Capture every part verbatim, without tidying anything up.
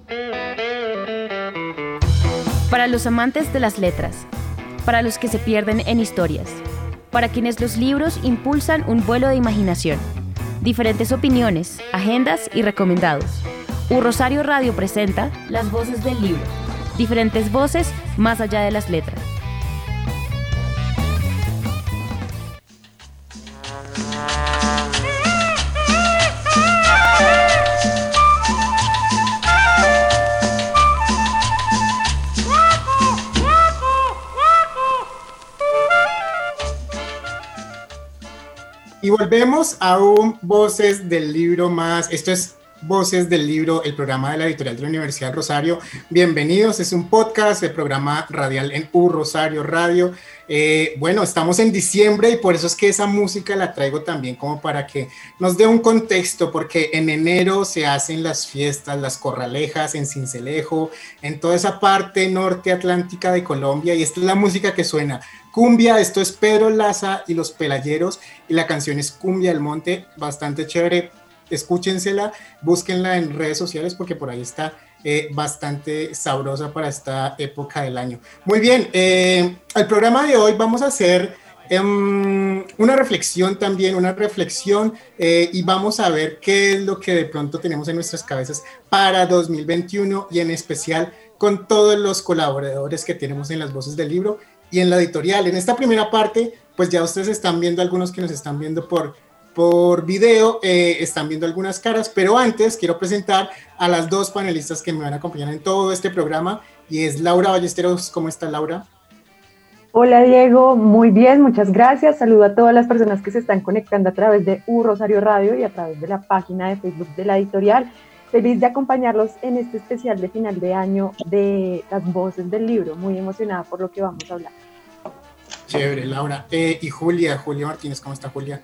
Para los amantes de las letras, para los que se pierden en historias, para quienes los libros impulsan un vuelo de imaginación, diferentes opiniones, agendas y recomendados. U Rosario Radio presenta Las Voces del Libro, diferentes voces más allá de las letras. Y volvemos a un Voces del Libro más. Esto es Voces del Libro, el programa de la editorial de la Universidad Rosario. Bienvenidos, es un podcast, el programa radial en U Rosario Radio. Eh, bueno, estamos en diciembre y por eso es que esa música la traigo también como para que nos dé un contexto, porque en enero se hacen las fiestas, las corralejas en Sincelejo, en toda esa parte norte atlántica de Colombia, y esta es la música que suena. Cumbia, esto es Pedro Laza y los Pelayeros, y la canción es Cumbia del Monte, bastante chévere, escúchensela, búsquenla en redes sociales porque por ahí está eh, bastante sabrosa para esta época del año. Muy bien, eh, el programa de hoy vamos a hacer eh, una reflexión también, una reflexión eh, y vamos a ver qué es lo que de pronto tenemos en nuestras cabezas para dos mil veintiuno y en especial con todos los colaboradores que tenemos en las Voces del Libro y en la editorial. En esta primera parte, pues ya ustedes están viendo, algunos que nos están viendo por, por video, eh, están viendo algunas caras, pero antes quiero presentar a las dos panelistas que me van a acompañar en todo este programa, y es Laura Ballesteros. ¿Cómo está, Laura? Hola, Diego, muy bien, muchas gracias. Saludo a todas las personas que se están conectando a través de U Rosario Radio y a través de la página de Facebook de la editorial. Feliz de acompañarlos en este especial de final de año de las Voces del Libro. Muy emocionada por lo que vamos a hablar. Chévere, Laura. Eh, y Julia, Julia Martínez, ¿cómo está, Julia?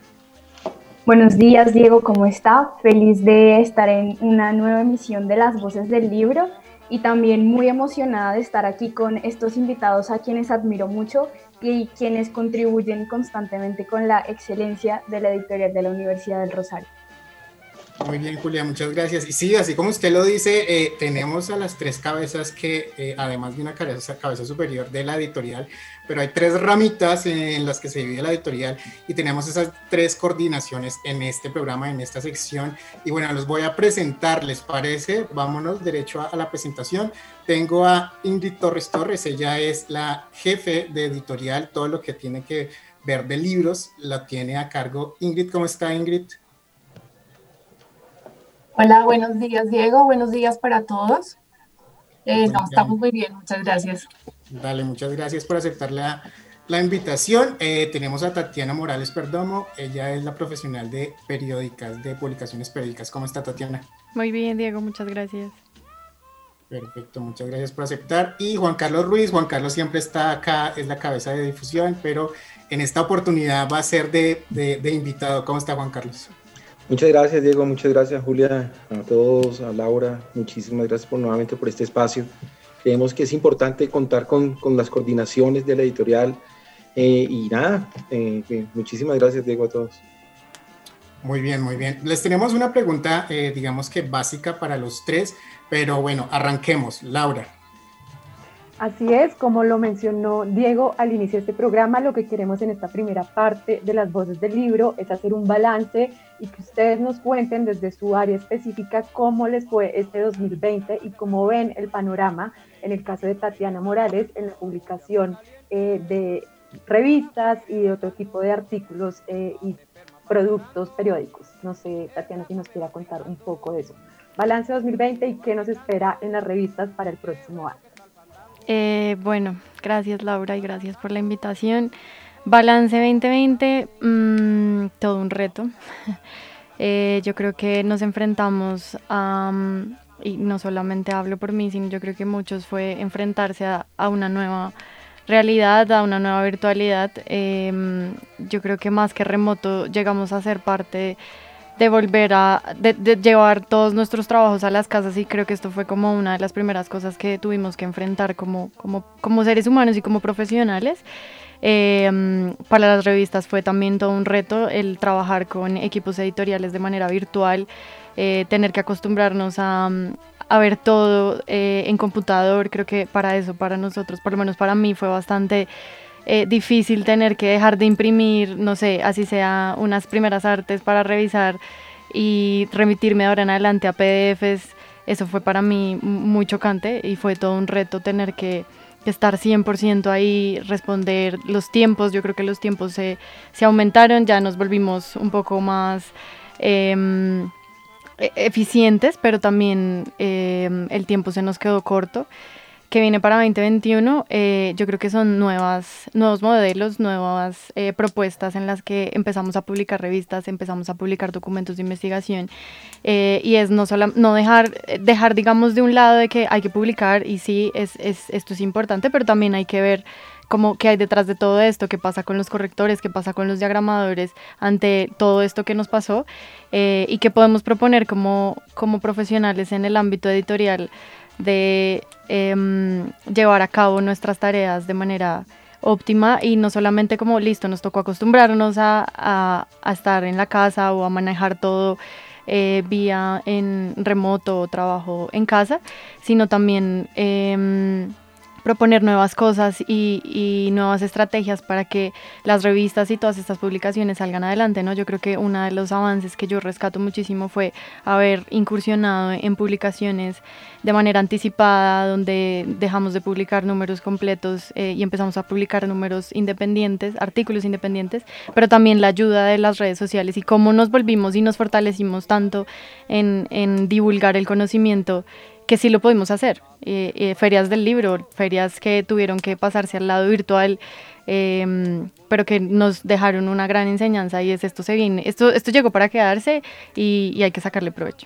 Buenos días, Diego, ¿cómo está? Feliz de estar en una nueva emisión de las Voces del Libro y también muy emocionada de estar aquí con estos invitados a quienes admiro mucho y quienes contribuyen constantemente con la excelencia de la editorial de la Universidad del Rosario. Muy bien, Julia, muchas gracias. Y sí, así como usted lo dice, eh, tenemos a las tres cabezas que, eh, además de una cabeza, cabeza superior de la editorial, pero hay tres ramitas en las que se divide la editorial y tenemos esas tres coordinaciones en este programa, en esta sección. Y bueno, los voy a presentar, ¿les parece? Vámonos derecho a, a la presentación. Tengo a Ingrid Torres Torres, ella es la jefe de editorial, todo lo que tiene que ver de libros la tiene a cargo. Ingrid, ¿cómo está, Ingrid? Hola, buenos días, Diego. Buenos días para todos. Eh, no, estamos muy bien, muchas gracias. Dale, muchas gracias por aceptar la, la invitación. Eh, tenemos a Tatiana Morales Perdomo, ella es la profesional de periódicas, de publicaciones periódicas. ¿Cómo está, Tatiana? Muy bien, Diego, muchas gracias. Perfecto, muchas gracias por aceptar. Y Juan Carlos Ruiz, Juan Carlos siempre está acá, es la cabeza de difusión, pero en esta oportunidad va a ser de, de, de invitado. ¿Cómo está, Juan Carlos? Muchas gracias, Diego, muchas gracias, Julia, a todos, a Laura, muchísimas gracias por nuevamente por este espacio. Creemos que es importante contar con, con las coordinaciones de la editorial eh, y nada, eh, eh, muchísimas gracias, Diego, a todos. Muy bien, muy bien. Les tenemos una pregunta, eh, digamos que básica para los tres, pero bueno, arranquemos. Laura. Así es, como lo mencionó Diego al inicio de este programa, lo que queremos en esta primera parte de las Voces del Libro es hacer un balance y que ustedes nos cuenten desde su área específica cómo les fue este dos mil veinte y cómo ven el panorama, en el caso de Tatiana Morales, en la publicación eh, de revistas y de otro tipo de artículos eh, y productos periódicos. No sé, Tatiana, si nos quiera contar un poco de eso. Balance dos mil veinte y qué nos espera en las revistas para el próximo año. Eh, bueno, gracias, Laura, y gracias por la invitación. Balance veinte veinte, mmm, todo un reto. eh, yo creo que nos enfrentamos a, um, y no solamente hablo por mí, sino yo creo que muchos, fue enfrentarse a, a una nueva realidad, a una nueva virtualidad. Eh, yo creo que más que remoto llegamos a ser parte de volver a de, de llevar todos nuestros trabajos a las casas, y creo que esto fue como una de las primeras cosas que tuvimos que enfrentar como, como, como seres humanos y como profesionales. Eh, para las revistas fue también todo un reto el trabajar con equipos editoriales de manera virtual, eh, tener que acostumbrarnos a, a ver todo eh, en computador. Creo que para eso, para nosotros, por lo menos para mí, fue bastante eh, difícil tener que dejar de imprimir, no sé, así sea unas primeras artes para revisar y remitirme de ahora en adelante a P D Efes. Eso fue para mí muy chocante y fue todo un reto tener que, que estar cien por ciento ahí, responder los tiempos. Yo creo que los tiempos se, se aumentaron, ya nos volvimos un poco más eh, eficientes, pero también eh, el tiempo se nos quedó corto. Que viene para veinte veintiuno, eh, yo creo que son nuevas, nuevos modelos, nuevas eh, propuestas en las que empezamos a publicar revistas, empezamos a publicar documentos de investigación, eh, y es no solo no dejar, dejar, digamos, de un lado de que hay que publicar, y sí, es, es, esto es importante, pero también hay que ver cómo, qué hay detrás de todo esto, qué pasa con los correctores, qué pasa con los diagramadores ante todo esto que nos pasó, eh, y qué podemos proponer como, como profesionales en el ámbito editorial de eh, llevar a cabo nuestras tareas de manera óptima, y no solamente como listo, nos tocó acostumbrarnos a, a, a estar en la casa o a manejar todo eh, vía en remoto o trabajo en casa, sino también eh, proponer nuevas cosas y, y nuevas estrategias para que las revistas y todas estas publicaciones salgan adelante, ¿no? Yo creo que uno de los avances que yo rescato muchísimo fue haber incursionado en publicaciones de manera anticipada, donde dejamos de publicar números completos eh, y empezamos a publicar números independientes, artículos independientes, pero también la ayuda de las redes sociales y cómo nos volvimos y nos fortalecimos tanto en, en divulgar el conocimiento, que sí lo pudimos hacer. Eh, eh, ferias del libro, ferias que tuvieron que pasarse al lado virtual, eh, pero que nos dejaron una gran enseñanza, y es esto se viene, esto, esto llegó para quedarse y, y hay que sacarle provecho.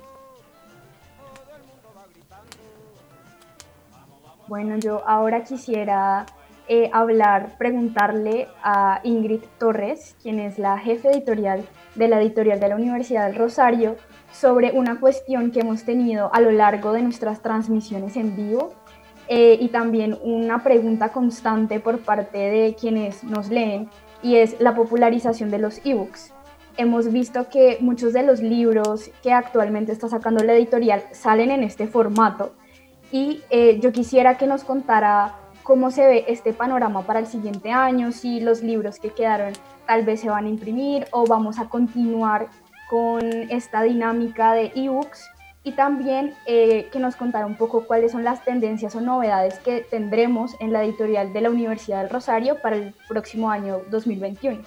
Bueno, yo ahora quisiera eh, hablar, preguntarle a Ingrid Torres, quien es la jefe editorial de la editorial de la Universidad del Rosario, sobre una cuestión que hemos tenido a lo largo de nuestras transmisiones en vivo, eh, y también una pregunta constante por parte de quienes nos leen, y es la popularización de los ebooks. Hemos visto que muchos de los libros que actualmente está sacando la editorial salen en este formato, y eh, yo quisiera que nos contara cómo se ve este panorama para el siguiente año, si los libros que quedaron tal vez se van a imprimir o vamos a continuar con esta dinámica de ebooks, y también eh, que nos contara un poco cuáles son las tendencias o novedades que tendremos en la editorial de la Universidad del Rosario para el próximo año dos mil veintiuno.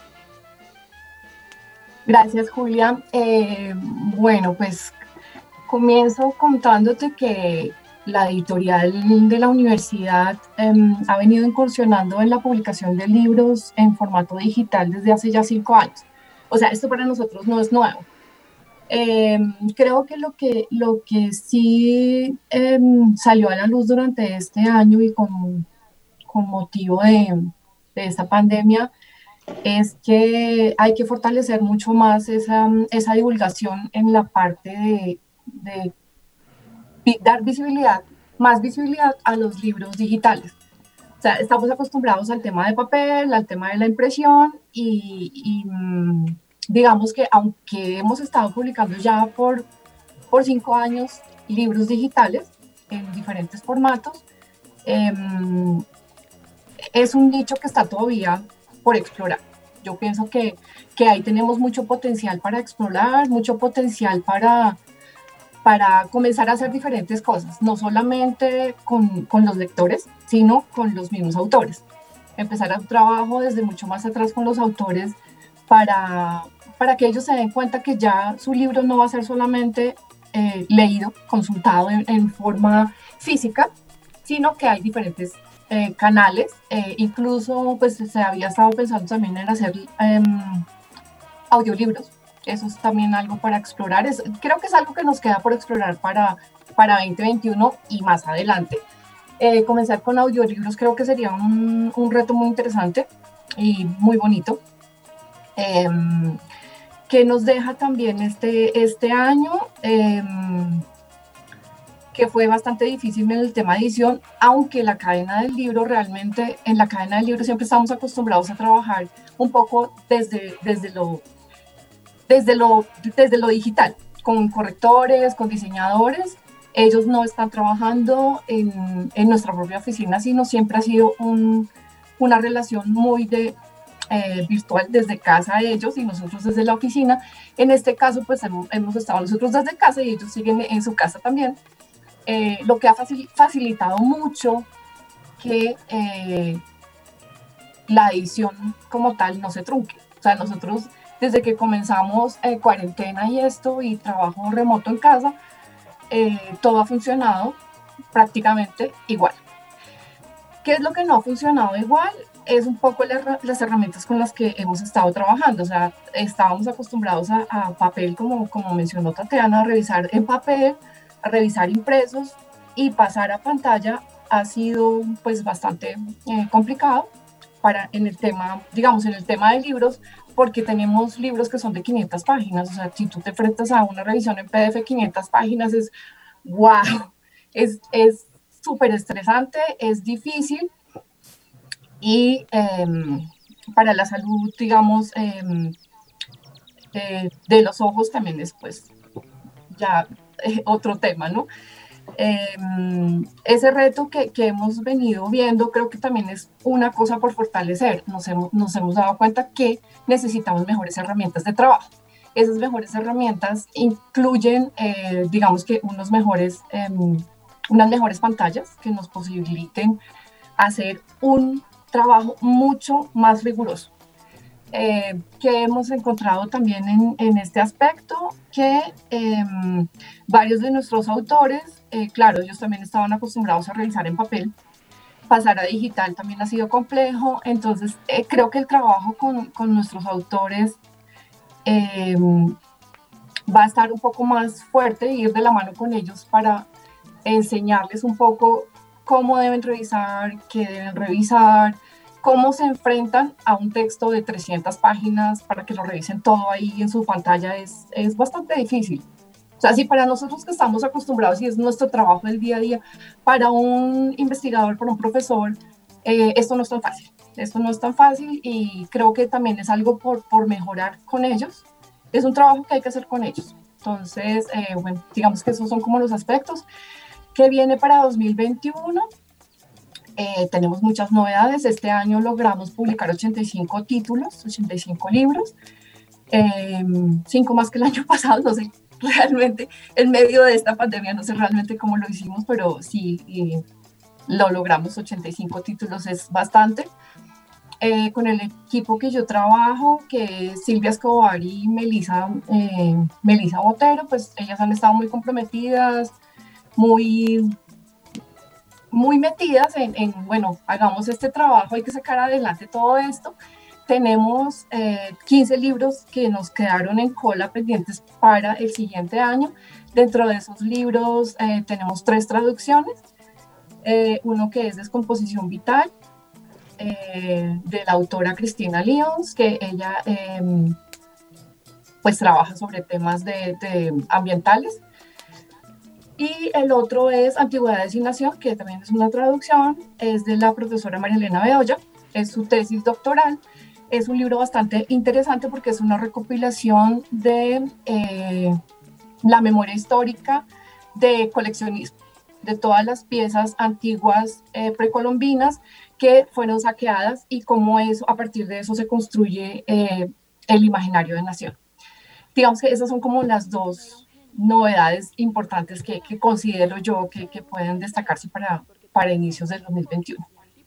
Gracias, Julia. Eh, bueno, pues comienzo contándote que la editorial de la universidad eh, ha venido incursionando en la publicación de libros en formato digital desde hace ya cinco años. O sea, esto para nosotros no es nuevo. Eh, creo que lo que, lo que sí eh, salió a la luz durante este año y con, con motivo de, de esta pandemia es que hay que fortalecer mucho más esa, esa divulgación en la parte de, de dar visibilidad, más visibilidad a los libros digitales. O sea, estamos acostumbrados al tema de papel, al tema de la impresión, y, y digamos que aunque hemos estado publicando ya por, por cinco años libros digitales en diferentes formatos, eh, es un nicho que está todavía por explorar. Yo pienso que, que ahí tenemos mucho potencial para explorar, mucho potencial para, para comenzar a hacer diferentes cosas, no solamente con, con los lectores, sino con los mismos autores. Empezar un trabajo desde mucho más atrás con los autores para, para que ellos se den cuenta que ya su libro no va a ser solamente eh, leído, consultado en, en forma física, sino que hay diferentes eh, canales. Eh, incluso pues, se había estado pensando también en hacer eh, audiolibros. Eso es también algo para explorar. Es, creo que es algo que nos queda por explorar para, para veinte veintiuno y más adelante. Eh, comenzar con audiolibros creo que sería un, un reto muy interesante y muy bonito, eh, que nos deja también este, este año, eh, que fue bastante difícil en el tema de edición, aunque la cadena del libro realmente, en la cadena del libro siempre estamos acostumbrados a trabajar un poco desde, desde, lo, desde, lo, desde lo digital, con correctores, con diseñadores, Ellos no están trabajando en, en nuestra propia oficina, sino siempre ha sido un, una relación muy de, eh, virtual desde casa ellos y nosotros desde la oficina. En este caso, pues hemos, hemos estado nosotros desde casa y ellos siguen en su casa también, eh, lo que ha facil, facilitado mucho que eh, la edición como tal no se trunque. O sea, nosotros desde que comenzamos eh, cuarentena y esto y trabajo remoto en casa, eh, todo ha funcionado prácticamente igual. ¿Qué es lo que no ha funcionado igual? Es un poco la, las herramientas con las que hemos estado trabajando. O sea, estábamos acostumbrados a, a papel, como, como mencionó Tatiana, a revisar en papel, a revisar impresos, y pasar a pantalla ha sido pues bastante eh, complicado para en el tema, digamos, en el tema de libros, porque tenemos libros que son de quinientas páginas. O sea, si tú te enfrentas a una revisión en P D F quinientas páginas, es wow, es es súper estresante, es difícil, y eh, para la salud, digamos, eh, eh, de los ojos también es pues ya eh, otro tema, ¿no? Eh, ese reto que, que hemos venido viendo, creo que también es una cosa por fortalecer. Nos hemos, nos hemos dado cuenta que necesitamos mejores herramientas de trabajo. Esas mejores herramientas incluyen, eh, digamos que unos mejores, eh, unas mejores pantallas que nos posibiliten hacer un trabajo mucho más riguroso. Eh, que hemos encontrado también en, en este aspecto, que eh, varios de nuestros autores, eh, claro, ellos también estaban acostumbrados a revisar en papel, pasar a digital también ha sido complejo. Entonces eh, creo que el trabajo con, con nuestros autores eh, va a estar un poco más fuerte, ir de la mano con ellos para enseñarles un poco cómo deben revisar, qué deben revisar, cómo se enfrentan a un texto de trescientas páginas para que lo revisen todo ahí en su pantalla. Es, es bastante difícil. O sea, si para nosotros que estamos acostumbrados y es nuestro trabajo del día a día, para un investigador, para un profesor, eh, esto no es tan fácil. Esto no es tan fácil, y creo que también es algo por, por mejorar con ellos. Es un trabajo que hay que hacer con ellos. Entonces, eh, bueno, digamos que esos son como los aspectos. ¿Qué viene para dos mil veintiuno? Eh, tenemos muchas novedades. Este año logramos publicar ochenta y cinco títulos, ochenta y cinco libros, eh, cinco más que el año pasado. No sé realmente, en medio de esta pandemia, no sé realmente cómo lo hicimos, pero sí eh, lo logramos. ochenta y cinco títulos es bastante. Eh, con el equipo que yo trabajo, que es Silvia Escobar y Melissa, eh, Melissa Botero, pues ellas han estado muy comprometidas, muy... muy metidas en, en, bueno, hagamos este trabajo, hay que sacar adelante todo esto. Tenemos eh, quince libros que nos quedaron en cola pendientes para el siguiente año. Dentro de esos libros eh, tenemos tres traducciones, eh, uno que es Descomposición Vital, eh, de la autora Cristina Lyons, que ella eh, pues trabaja sobre temas de, de ambientales. Y el otro es Antigüedades y Nación, que también es una traducción, es de la profesora María Elena Bedoya, es su tesis doctoral. Es un libro bastante interesante porque es una recopilación de eh, la memoria histórica de coleccionismo, de todas las piezas antiguas eh, precolombinas que fueron saqueadas, y cómo eso, a partir de eso se construye eh, el imaginario de nación. Digamos que esas son como las dos novedades importantes que, que considero yo que, que pueden destacarse para, para inicios del dos mil veintiuno.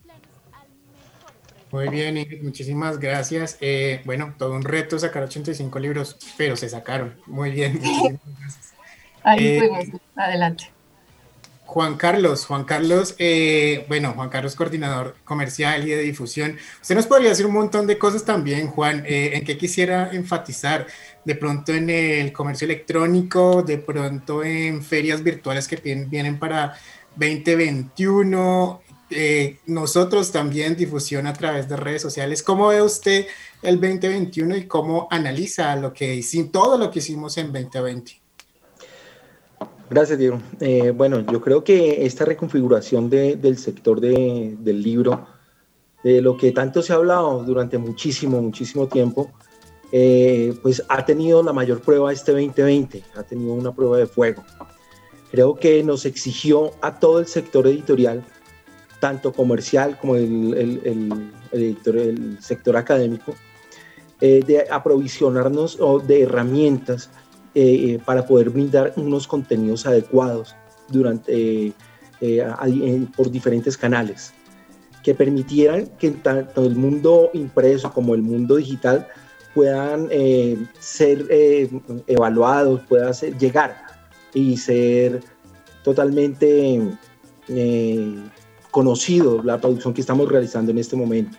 Muy bien, Ingrid, muchísimas gracias. Eh, bueno, todo un reto sacar ochenta y cinco libros, pero se sacaron. Muy bien, muchísimas gracias. Ahí Eh, fuimos, adelante. Juan Carlos, Juan Carlos, eh, bueno, Juan Carlos, coordinador comercial y de difusión. Usted nos podría decir un montón de cosas también, Juan. Eh, ¿En qué quisiera enfatizar? De pronto en el comercio electrónico, de pronto en ferias virtuales que vienen para veinte veintiuno, eh, nosotros también difusión a través de redes sociales. ¿Cómo ve usted el veinte veintiuno y cómo analiza lo que hicimos, todo lo que hicimos en veinte veinte? Gracias, Diego. Eh, bueno, yo creo que esta reconfiguración de, del sector de, del libro, de lo que tanto se ha hablado durante muchísimo, muchísimo tiempo, eh, pues ha tenido la mayor prueba este veinte veinte, ha tenido una prueba de fuego. Creo que nos exigió a todo el sector editorial, tanto comercial como el, el, el, el, editor, el sector académico, eh, de aprovisionarnos de herramientas eh, para poder brindar unos contenidos adecuados durante, eh, eh, por diferentes canales, que permitieran que tanto el mundo impreso como el mundo digital puedan eh, ser eh, evaluados, puedan ser, llegar y ser totalmente eh, conocido la producción que estamos realizando en este momento.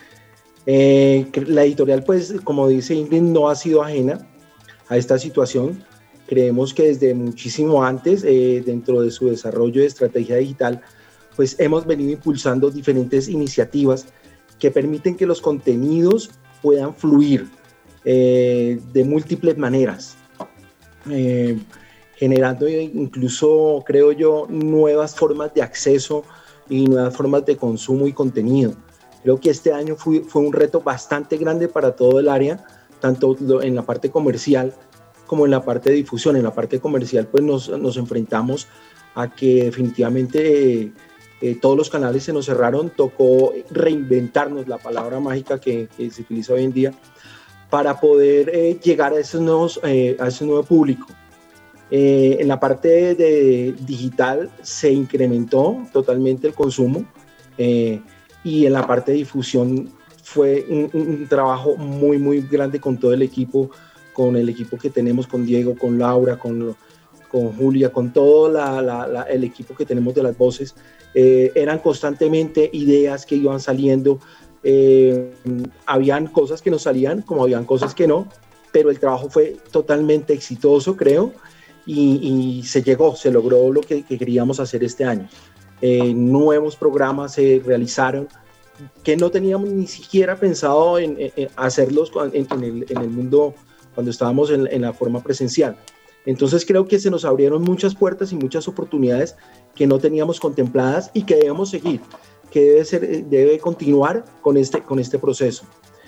Eh, la editorial, pues, como dice Ingrid, no ha sido ajena a esta situación. Creemos que desde muchísimo antes, eh, dentro de su desarrollo de estrategia digital, pues hemos venido impulsando diferentes iniciativas que permiten que los contenidos puedan fluir eh, de múltiples maneras. Eh, generando incluso, creo yo, nuevas formas de acceso y nuevas formas de consumo y contenido. Creo que este año fue, fue un reto bastante grande para todo el área, tanto en la parte comercial como en la parte de difusión. En la parte comercial, pues nos, nos enfrentamos a que definitivamente eh, eh, todos los canales se nos cerraron, tocó reinventarnos, la palabra mágica que, que se utiliza hoy en día, para poder eh, llegar a, esos nuevos, eh, a ese nuevo público. Eh, en la parte de digital se incrementó totalmente el consumo eh, y en la parte de difusión fue un, un trabajo muy muy grande con todo el equipo, con el equipo que tenemos, con Diego, con Laura, con, con Julia, con todo la, la, la, el equipo que tenemos de las voces. Eh, eran constantemente ideas que iban saliendo, eh, habían cosas que no salían como habían cosas que no, pero el trabajo fue totalmente exitoso, creo. Y, y se llegó, se logró lo que, que queríamos hacer este año. Eh, nuevos programas se realizaron que no teníamos ni siquiera pensado en, en hacerlos en, en, el, en el mundo cuando estábamos en, en la forma presencial. Entonces creo que se nos abrieron muchas puertas y muchas oportunidades que no teníamos contempladas y que debemos seguir, que debe, ser, debe continuar con este, con este proceso.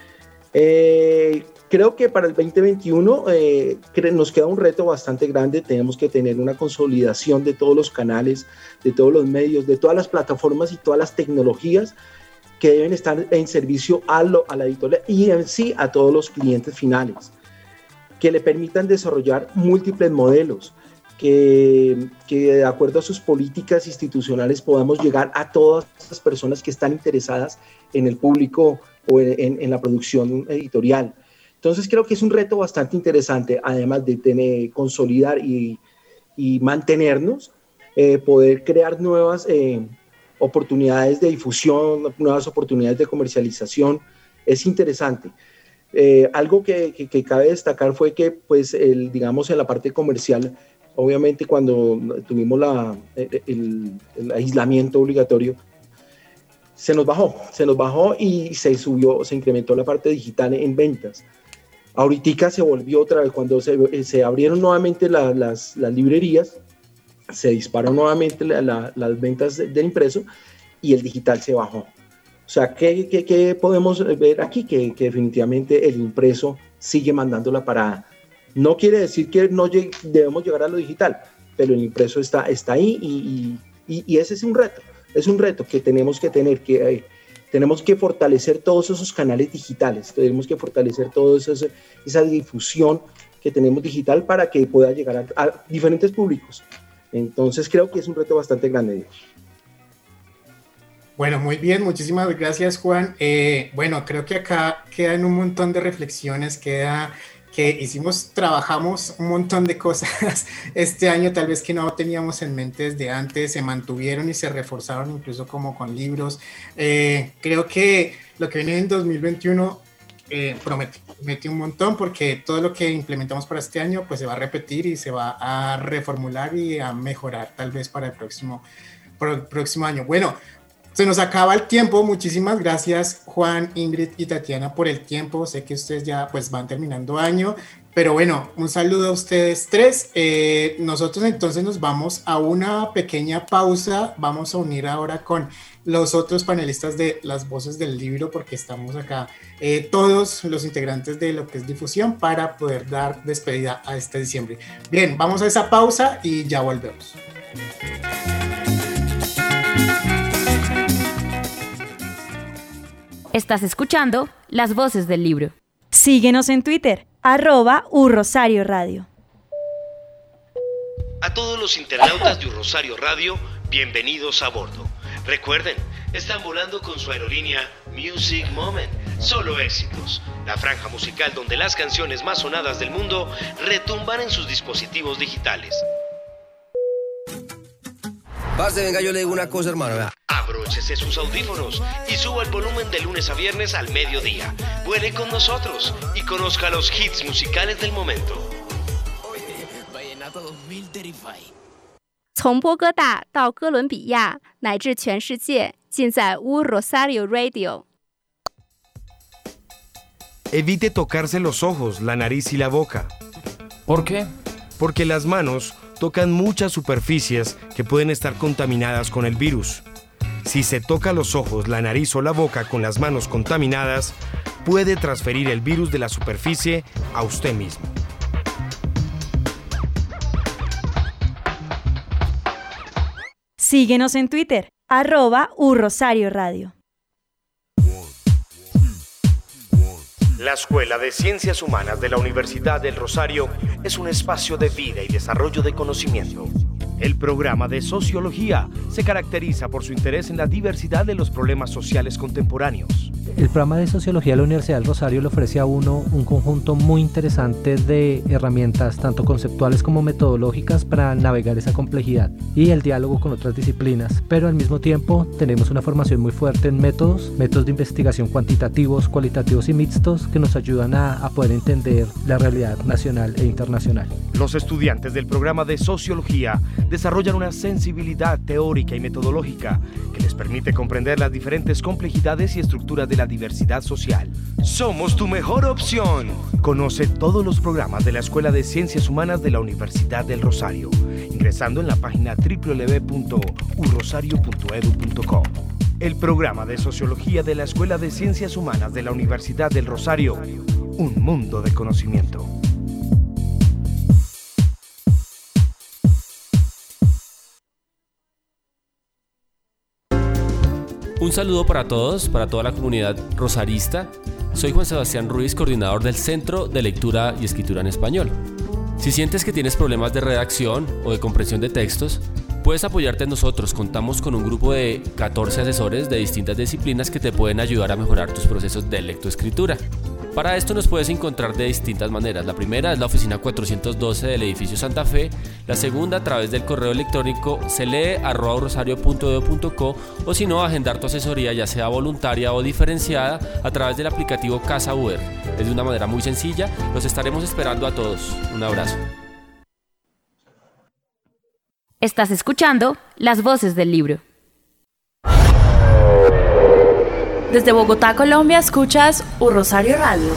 Eh, Creo que para el veinte veintiuno eh, nos queda un reto bastante grande. Tenemos que tener una consolidación de todos los canales, de todos los medios, de todas las plataformas y todas las tecnologías que deben estar en servicio a, lo, a la editorial y en sí a todos los clientes finales, que le permitan desarrollar múltiples modelos, que, que de acuerdo a sus políticas institucionales podamos llegar a todas las personas que están interesadas en el público o en, en, en la producción editorial. Entonces creo que es un reto bastante interesante, además de tener, consolidar y, y mantenernos, eh, poder crear nuevas eh, oportunidades de difusión, nuevas oportunidades de comercialización, es interesante. Eh, algo que, que, que cabe destacar fue que, pues, el, digamos, en la parte comercial, obviamente cuando tuvimos la, el, el aislamiento obligatorio, se nos bajó, se nos bajó y se subió, se incrementó la parte digital en ventas. Ahorita se volvió otra vez, cuando se, se abrieron nuevamente la, las, las librerías, se disparó nuevamente la, la, las ventas del impreso y el digital se bajó. O sea, ¿qué, qué, qué podemos ver aquí? Que, que definitivamente el impreso sigue mandando la parada. No quiere decir que no llegue, debemos llegar a lo digital, pero el impreso está, está ahí y, y, y ese es un reto. Es un reto que tenemos que tener, que eh, tenemos que fortalecer todos esos canales digitales, tenemos que fortalecer toda esa, esa difusión que tenemos digital para que pueda llegar a, a diferentes públicos. Entonces creo que es un reto bastante grande. Bueno, muy bien, muchísimas gracias, Juan. Eh, bueno, creo que acá quedan un montón de reflexiones, queda que hicimos, trabajamos un montón de cosas este año, tal vez que no teníamos en mente desde antes, se mantuvieron y se reforzaron incluso como con libros. Eh, creo que lo que viene en dos mil veintiuno eh, promete, promete un montón porque todo lo que implementamos para este año pues se va a repetir y se va a reformular y a mejorar tal vez para el próximo, para el próximo año. Bueno, se nos acaba el tiempo. Muchísimas gracias, Juan, Ingrid y Tatiana, por el tiempo. Sé que ustedes ya pues van terminando año, pero bueno, un saludo a ustedes tres. Eh, nosotros entonces nos vamos a una pequeña pausa. Vamos a unir ahora con los otros panelistas de Las Voces del Libro, porque estamos acá eh, todos los integrantes de lo que es difusión para poder dar despedida a este diciembre. Bien, vamos a esa pausa y ya volvemos. Estás escuchando Las Voces del Libro. Síguenos en Twitter, arroba urrosario radio. A todos los internautas de Urrosario Radio, bienvenidos a bordo. Recuerden, están volando con su aerolínea Music Moment. Solo éxitos. La franja musical donde las canciones más sonadas del mundo retumban en sus dispositivos digitales. Parce, venga, yo le digo una cosa, hermano. Vea. Abróchese sus audífonos y suba el volumen de lunes a viernes al mediodía. Vuele con nosotros y conozca los hits musicales del momento. 从波哥大到哥伦比亚，乃至全世界，尽在U Rosario Radio。 Evite tocarse los ojos, la nariz y la boca. ¿Por qué? Porque las manos tocan muchas superficies que pueden estar contaminadas con el virus. Si se toca los ojos, la nariz o la boca con las manos contaminadas, puede transferir el virus de la superficie a usted mismo. Síguenos en Twitter, arroba urrosario radio. La Escuela de Ciencias Humanas de la Universidad del Rosario es un espacio de vida y desarrollo de conocimiento. El programa de Sociología se caracteriza por su interés en la diversidad de los problemas sociales contemporáneos. El programa de Sociología de la Universidad del Rosario le ofrece a uno un conjunto muy interesante de herramientas, tanto conceptuales como metodológicas, para navegar esa complejidad y el diálogo con otras disciplinas, pero al mismo tiempo tenemos una formación muy fuerte en métodos, métodos de investigación cuantitativos, cualitativos y mixtos que nos ayudan a, a poder entender la realidad nacional e internacional. Los estudiantes del programa de Sociología desarrollan una sensibilidad teórica y metodológica que les permite comprender las diferentes complejidades y estructuras de la diversidad social. Somos tu mejor opción. Conoce todos los programas de la Escuela de Ciencias Humanas de la Universidad del Rosario, ingresando en la página doble u doble u doble u punto u rosario punto e d u punto co. El programa de Sociología de la Escuela de Ciencias Humanas de la Universidad del Rosario, un mundo de conocimiento. Un saludo para todos, para toda la comunidad rosarista. Soy Juan Sebastián Ruiz, coordinador del Centro de Lectura y Escritura en Español. Si sientes que tienes problemas de redacción o de comprensión de textos, puedes apoyarte en nosotros. Contamos con un grupo de catorce asesores de distintas disciplinas que te pueden ayudar a mejorar tus procesos de lectoescritura. Para esto nos puedes encontrar de distintas maneras. La primera es la oficina cuatrocientos doce del edificio Santa Fe. La segunda a través del correo electrónico celee arroba urrosario punto e d u punto co, o si no, agendar tu asesoría ya sea voluntaria o diferenciada a través del aplicativo Casa U R. Es de una manera muy sencilla. Los estaremos esperando a todos. Un abrazo. Estás escuchando Las Voces del Libro. Desde Bogotá, Colombia, escuchas Urrosario Radio.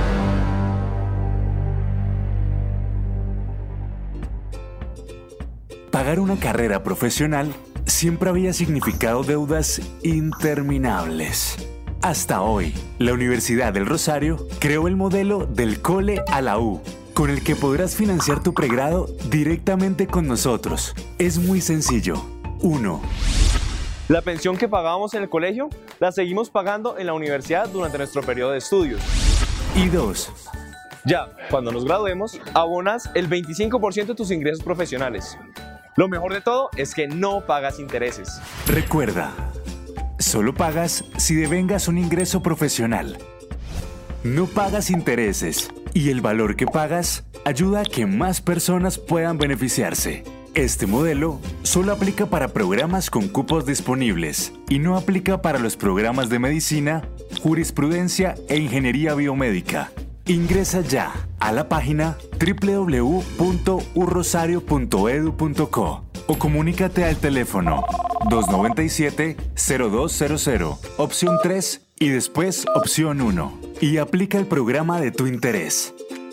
Pagar una carrera profesional siempre había significado deudas interminables. Hasta hoy, la Universidad del Rosario creó el modelo del Cole a la U, con el que podrás financiar tu pregrado directamente con nosotros. Es muy sencillo. uno. La pensión que pagábamos en el colegio, la seguimos pagando en la universidad durante nuestro periodo de estudios. Y dos. Ya, cuando nos graduemos, abonas el veinticinco por ciento de tus ingresos profesionales. Lo mejor de todo es que no pagas intereses. Recuerda, solo pagas si devengas un ingreso profesional. No pagas intereses y el valor que pagas ayuda a que más personas puedan beneficiarse. Este modelo solo aplica para programas con cupos disponibles y no aplica para los programas de medicina, jurisprudencia e ingeniería biomédica. Ingresa ya a la página doble u doble u doble u punto u rosario punto e d u punto co o comunícate al teléfono dos nueve siete, cero dos cero cero, opción tres y después opción uno, y aplica el programa de tu interés.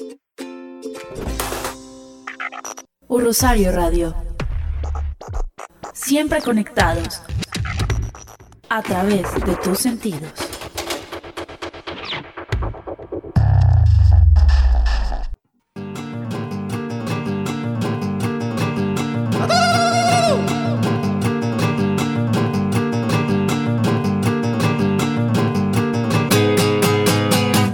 Urrosario Radio. Siempre conectados a través de tus sentidos.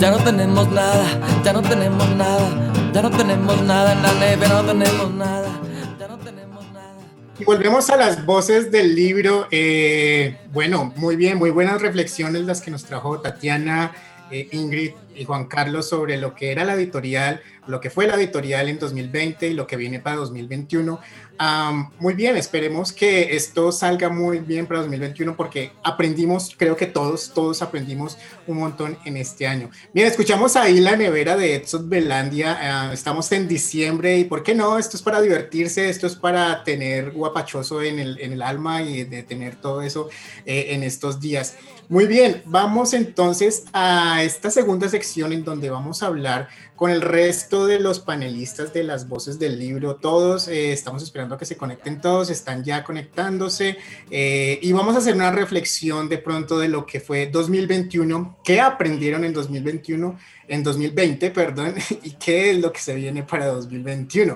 ya no tenemos nada, ya no tenemos nada, ya no tenemos nada en la nevera, no tenemos nada, ya no tenemos nada. Y volvemos a las voces del libro. Eh, bueno, muy bien, muy buenas reflexiones las que nos trajo Tatiana, eh, Ingrid y Juan Carlos sobre lo que era la editorial, lo que fue la editorial en dos mil veinte y lo que viene para dos mil veintiuno. Um, muy bien, esperemos que esto salga muy bien para dos mil veintiuno porque aprendimos, creo que todos, todos aprendimos un montón en este año. Bien, escuchamos ahí La Nevera de Edson Belandia. Uh, estamos en diciembre y ¿por qué no? Esto es para divertirse, esto es para tener guapachoso en el, en el alma y de tener todo eso eh, en estos días. Muy bien, vamos entonces a esta segunda sección en donde vamos a hablar con el resto de los panelistas de las voces del libro. Todos eh, estamos esperando a que se conecten todos, están ya conectándose eh, y vamos a hacer una reflexión de pronto de lo que fue dos mil veintiuno, qué aprendieron en dos mil veintiuno, en dos mil veinte, perdón, y qué es lo que se viene para dos mil veintiuno.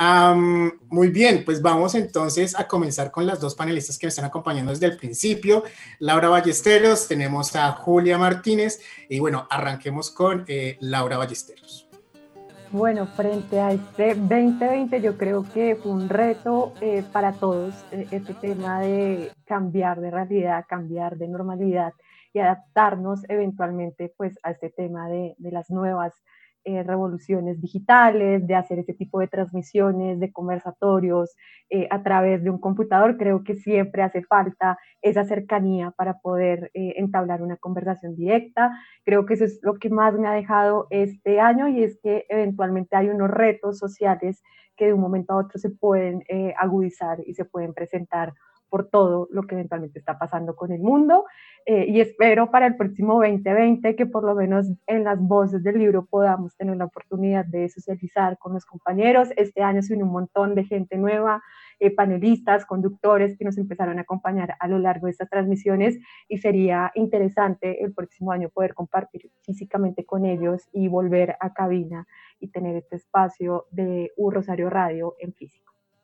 Um, muy bien, pues vamos entonces a comenzar con las dos panelistas que me están acompañando desde el principio. Laura Ballesteros, tenemos a Julia Martínez y bueno, arranquemos con eh, Laura Ballesteros. Bueno, frente a este veinte veinte yo creo que fue un reto eh, para todos eh, este tema de cambiar de realidad, cambiar de normalidad y adaptarnos eventualmente pues a este tema de, de las nuevas Eh, revoluciones digitales, de hacer este tipo de transmisiones, de conversatorios eh, a través de un computador. Creo que siempre hace falta esa cercanía para poder eh, entablar una conversación directa. Creo que eso es lo que más me ha dejado este año y es que eventualmente hay unos retos sociales que de un momento a otro se pueden eh, agudizar y se pueden presentar por todo lo que eventualmente está pasando con el mundo eh, y espero para el próximo veinte veinte que por lo menos en las voces del libro podamos tener la oportunidad de socializar con los compañeros. Este año se unió un montón de gente nueva, eh, panelistas, conductores que nos empezaron a acompañar a lo largo de estas transmisiones y sería interesante el próximo año poder compartir físicamente con ellos y volver a cabina y tener este espacio de U Rosario Radio en físico.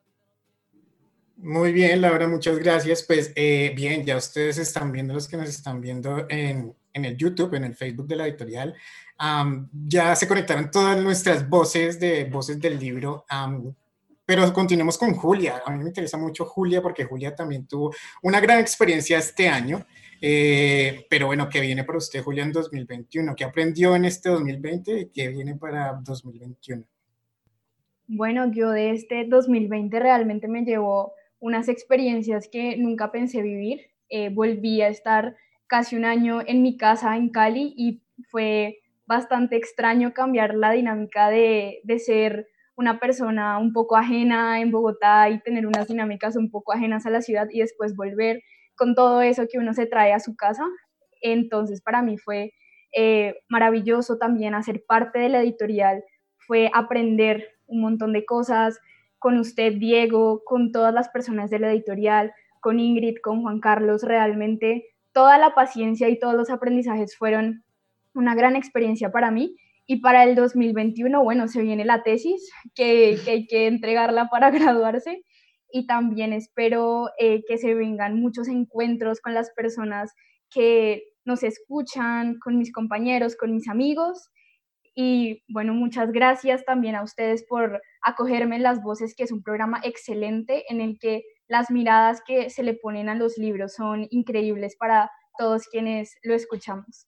Muy bien, Laura, muchas gracias. Pues eh, bien, ya ustedes están viendo, los que nos están viendo en, en el YouTube, en el Facebook de la editorial. Um, ya se conectaron todas nuestras voces de voces del libro, um, pero continuemos con Julia. A mí me interesa mucho Julia porque Julia también tuvo una gran experiencia este año. Eh, pero bueno, ¿qué viene para usted, Julia, en dos mil veintiuno? ¿Qué aprendió en este dos mil veinte y qué viene para dos mil veintiuno? Bueno, yo de este dos mil veinte realmente me llevó unas experiencias que nunca pensé vivir. Eh, volví a estar casi un año en mi casa en Cali y fue bastante extraño cambiar la dinámica de, de ser una persona un poco ajena en Bogotá y tener unas dinámicas un poco ajenas a la ciudad y después volver con todo eso que uno se trae a su casa. Entonces para mí fue eh, maravilloso también hacer parte de la editorial, fue aprender un montón de cosas, con usted, Diego, con todas las personas de la editorial, con Ingrid, con Juan Carlos. Realmente toda la paciencia y todos los aprendizajes fueron una gran experiencia para mí. Y para el dos mil veintiuno, bueno, se viene la tesis, que, que hay que entregarla para graduarse. Y también espero eh, que se vengan muchos encuentros con las personas que nos escuchan, con mis compañeros, con mis amigos. Y bueno, muchas gracias también a ustedes por acogerme en Las Voces, que es un programa excelente en el que las miradas que se le ponen a los libros son increíbles para todos quienes lo escuchamos.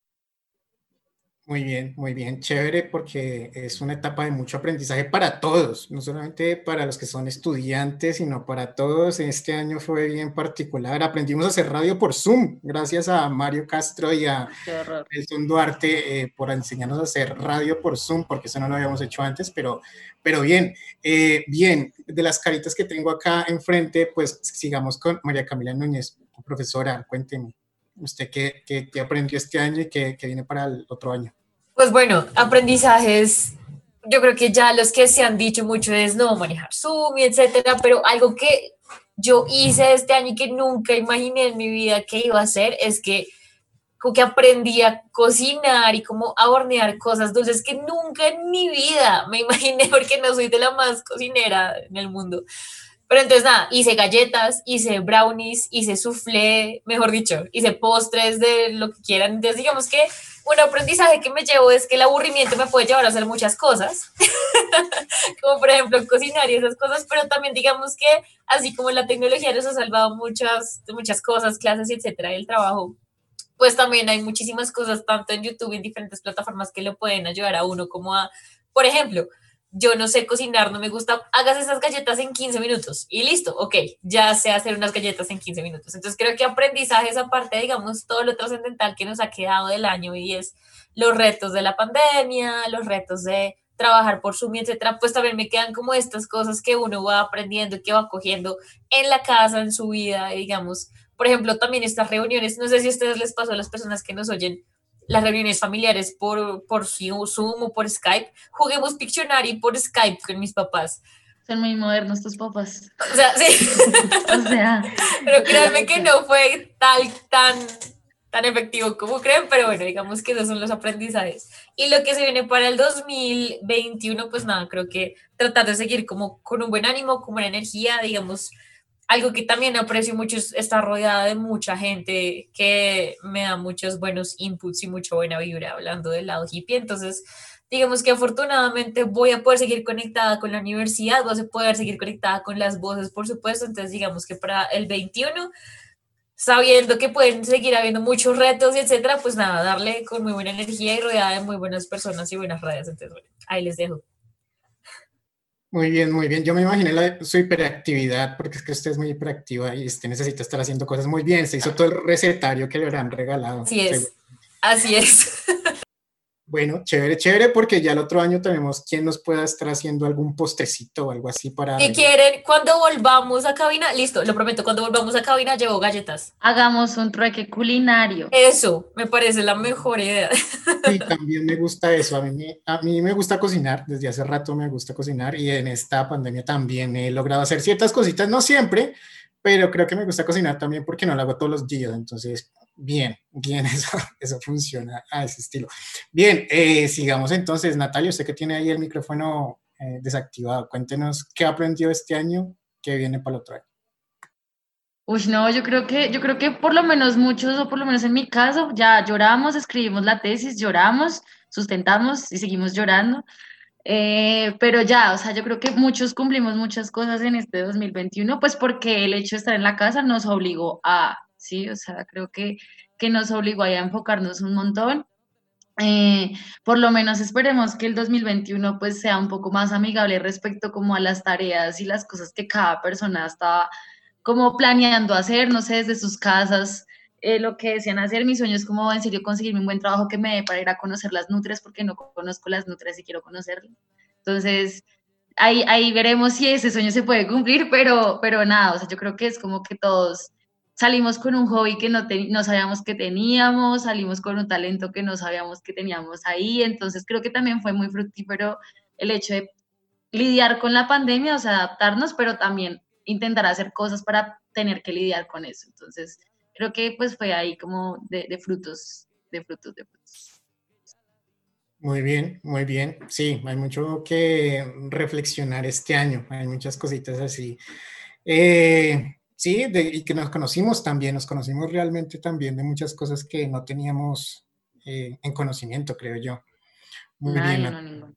Muy bien, muy bien, chévere, porque es una etapa de mucho aprendizaje para todos, no solamente para los que son estudiantes, sino para todos. Este año fue bien particular, aprendimos a hacer radio por Zoom, gracias a Mario Castro y a Nelson Duarte eh, por enseñarnos a hacer radio por Zoom, porque eso no lo habíamos hecho antes, pero, pero bien, eh, bien, de las caritas que tengo acá enfrente, pues sigamos con María Camila Núñez. Profesora, cuénteme, ¿usted qué, qué, qué aprendió este año y qué, qué viene para el otro año? Pues bueno, aprendizajes, yo creo que ya los que se han dicho mucho es no manejar Zoom y etcétera, pero algo que yo hice este año y que nunca imaginé en mi vida que iba a hacer es que como que aprendí a cocinar y como a hornear cosas dulces que nunca en mi vida me imaginé, porque no soy de la más cocinera en el mundo. Pero entonces nada, hice galletas, hice brownies, hice soufflé, mejor dicho, hice postres de lo que quieran. Entonces digamos que un aprendizaje que me llevo es que el aburrimiento me puede llevar a hacer muchas cosas, como por ejemplo cocinar y esas cosas, pero también digamos que así como la tecnología nos ha salvado muchas, muchas cosas, clases, etcétera, el trabajo, pues también hay muchísimas cosas, tanto en YouTube, en diferentes plataformas que lo pueden ayudar a uno, como a, por ejemplo, yo no sé cocinar, no me gusta, hagas esas galletas en quince minutos y listo, ok, ya sé hacer unas galletas en quince minutos. Entonces creo que aprendizaje es aparte, digamos, todo lo trascendental que nos ha quedado del año y es los retos de la pandemia, los retos de trabajar por Zoom, etcétera, pues también me quedan como estas cosas que uno va aprendiendo, que va cogiendo en la casa, en su vida, digamos. Por ejemplo, también estas reuniones, no sé si a ustedes les pasó a las personas que nos oyen, las reuniones familiares por, por Zoom o por Skype. Juguemos Pictionary por Skype con mis papás. Son muy modernos tus papás. O sea, sí. O sea. Pero créanme que no fue tal, tan, tan efectivo como creen, pero bueno, digamos que esos son los aprendizajes. Y lo que se viene para el dos mil veintiuno, pues nada, creo que tratar de seguir como con un buen ánimo, con buena energía, digamos. Algo que también aprecio mucho es estar rodeada de mucha gente que me da muchos buenos inputs y mucha buena vibra hablando del lado hippie. Entonces, digamos que afortunadamente voy a poder seguir conectada con la universidad, voy a poder seguir conectada con las voces, por supuesto. Entonces, digamos que para el veintiuno, sabiendo que pueden seguir habiendo muchos retos y etcétera, pues nada, darle con muy buena energía y rodeada de muy buenas personas y buenas redes. Entonces, bueno, ahí les dejo. Muy bien, muy bien. Yo me imaginé la, su hiperactividad, porque es que usted es muy hiperactiva y usted necesita estar haciendo cosas muy bien. Se hizo todo el recetario que le habrán regalado. Así es, así es. Bueno, chévere, chévere, porque ya el otro año tenemos quien nos pueda estar haciendo algún postrecito o algo así para... Si quieren, cuando volvamos a cabina, listo, lo prometo, cuando volvamos a cabina llevo galletas. Hagamos un trueque culinario. Eso, me parece la mejor idea. Sí, también me gusta eso. A mí, me, a mí me gusta cocinar, desde hace rato me gusta cocinar y en esta pandemia también he logrado hacer ciertas cositas, no siempre, pero creo que me gusta cocinar también porque no lo hago todos los días, entonces... Bien, bien, eso, eso funciona a ese estilo. Bien, eh, sigamos entonces. Natalia, usted que tiene ahí el micrófono eh, desactivado, cuéntenos qué aprendió este año, qué viene para el otro año. Uy, no, yo creo que, yo creo que por lo menos muchos, o por lo menos en mi caso, ya lloramos, escribimos la tesis, lloramos, sustentamos y seguimos llorando. Eh, pero ya, o sea, yo creo que muchos cumplimos muchas cosas en este dos mil veintiuno, pues porque el hecho de estar en la casa nos obligó a... Sí, o sea, creo que, que nos obligó a enfocarnos un montón. Eh, por lo menos esperemos que el dos mil veintiuno pues sea un poco más amigable respecto como a las tareas y las cosas que cada persona está como planeando hacer, no sé, desde sus casas, eh, lo que desean hacer. Mi sueño es como en serio conseguirme un buen trabajo que me dé para ir a conocer las nutrias, porque no conozco las nutrias y quiero conocerlas. Entonces, ahí, ahí veremos si ese sueño se puede cumplir, pero, pero nada, o sea, yo creo que es como que todos... Salimos con un hobby que no, te, no sabíamos que teníamos, salimos con un talento que no sabíamos que teníamos ahí, entonces creo que también fue muy fructífero el hecho de lidiar con la pandemia, o sea, adaptarnos, pero también intentar hacer cosas para tener que lidiar con eso. Entonces creo que pues fue ahí como de, de frutos, de frutos, de frutos. Muy bien, muy bien. Sí, hay mucho que reflexionar este año, hay muchas cositas así. Eh... Sí, de, y que nos conocimos también, nos conocimos realmente también de muchas cosas que no teníamos eh, en conocimiento, creo yo. Muy Nadie, bien. No, ninguno.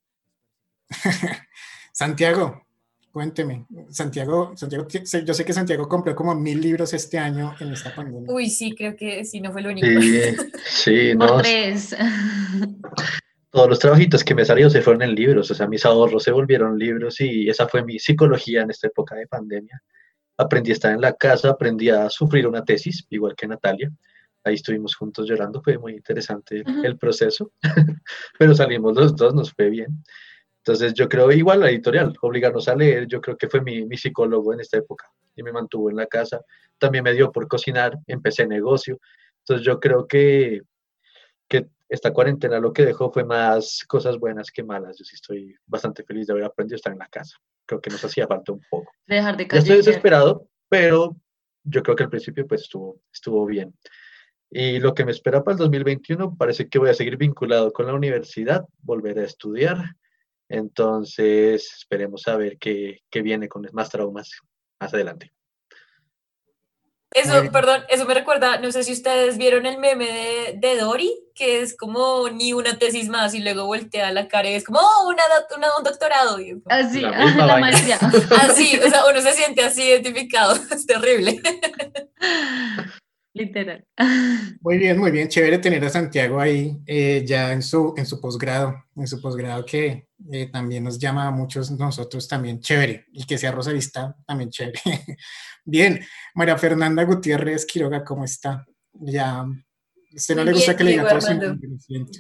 Santiago, cuénteme. Santiago, Santiago, yo sé que Santiago compró como mil libros este año en esta pandemia. Uy, sí, creo que sí, no fue lo único. Sí, sí, Por no. tres. Todos los trabajitos que me salieron se fueron en libros, o sea, mis ahorros se volvieron libros y esa fue mi psicología en esta época de pandemia. Aprendí a estar en la casa, aprendí a sufrir una tesis, igual que Natalia. Ahí estuvimos juntos llorando, fue muy interesante uh-huh. el proceso, pero salimos los dos, nos fue bien. Entonces yo creo, igual la editorial, obligarnos a leer, yo creo que fue mi, mi psicólogo en esta época y me mantuvo en la casa. También me dio por cocinar, empecé negocio. Entonces yo creo que, que esta cuarentena lo que dejó fue más cosas buenas que malas. Yo sí estoy bastante feliz de haber aprendido a estar en la casa. Creo que nos hacía falta un poco. Dejar de ya estoy desesperado, pero yo creo que al principio pues estuvo, estuvo bien. Y lo que me espera para el dos mil veintiuno, parece que voy a seguir vinculado con la universidad, volver a estudiar. Entonces, esperemos a ver qué, qué viene con más traumas más adelante. Eso, perdón, eso me recuerda, no sé si ustedes vieron el meme de, de Dory, que es como ni una tesis más y luego voltea la cara y es como, oh, una, una, un doctorado. Y como, así, La la, misma la vaina. maestría. así, o sea, uno se siente así identificado, es terrible. Literal. Muy bien, muy bien, chévere tener a Santiago ahí eh, ya en su, en su posgrado, en su posgrado que eh, también nos llama a muchos nosotros también, chévere, y que sea rosarista también chévere. Bien, María Fernanda Gutiérrez Quiroga, ¿cómo está? Ya, ¿a usted no Muy le gusta bien, que le diga Diego todo su Armando. nombre? Lo siento.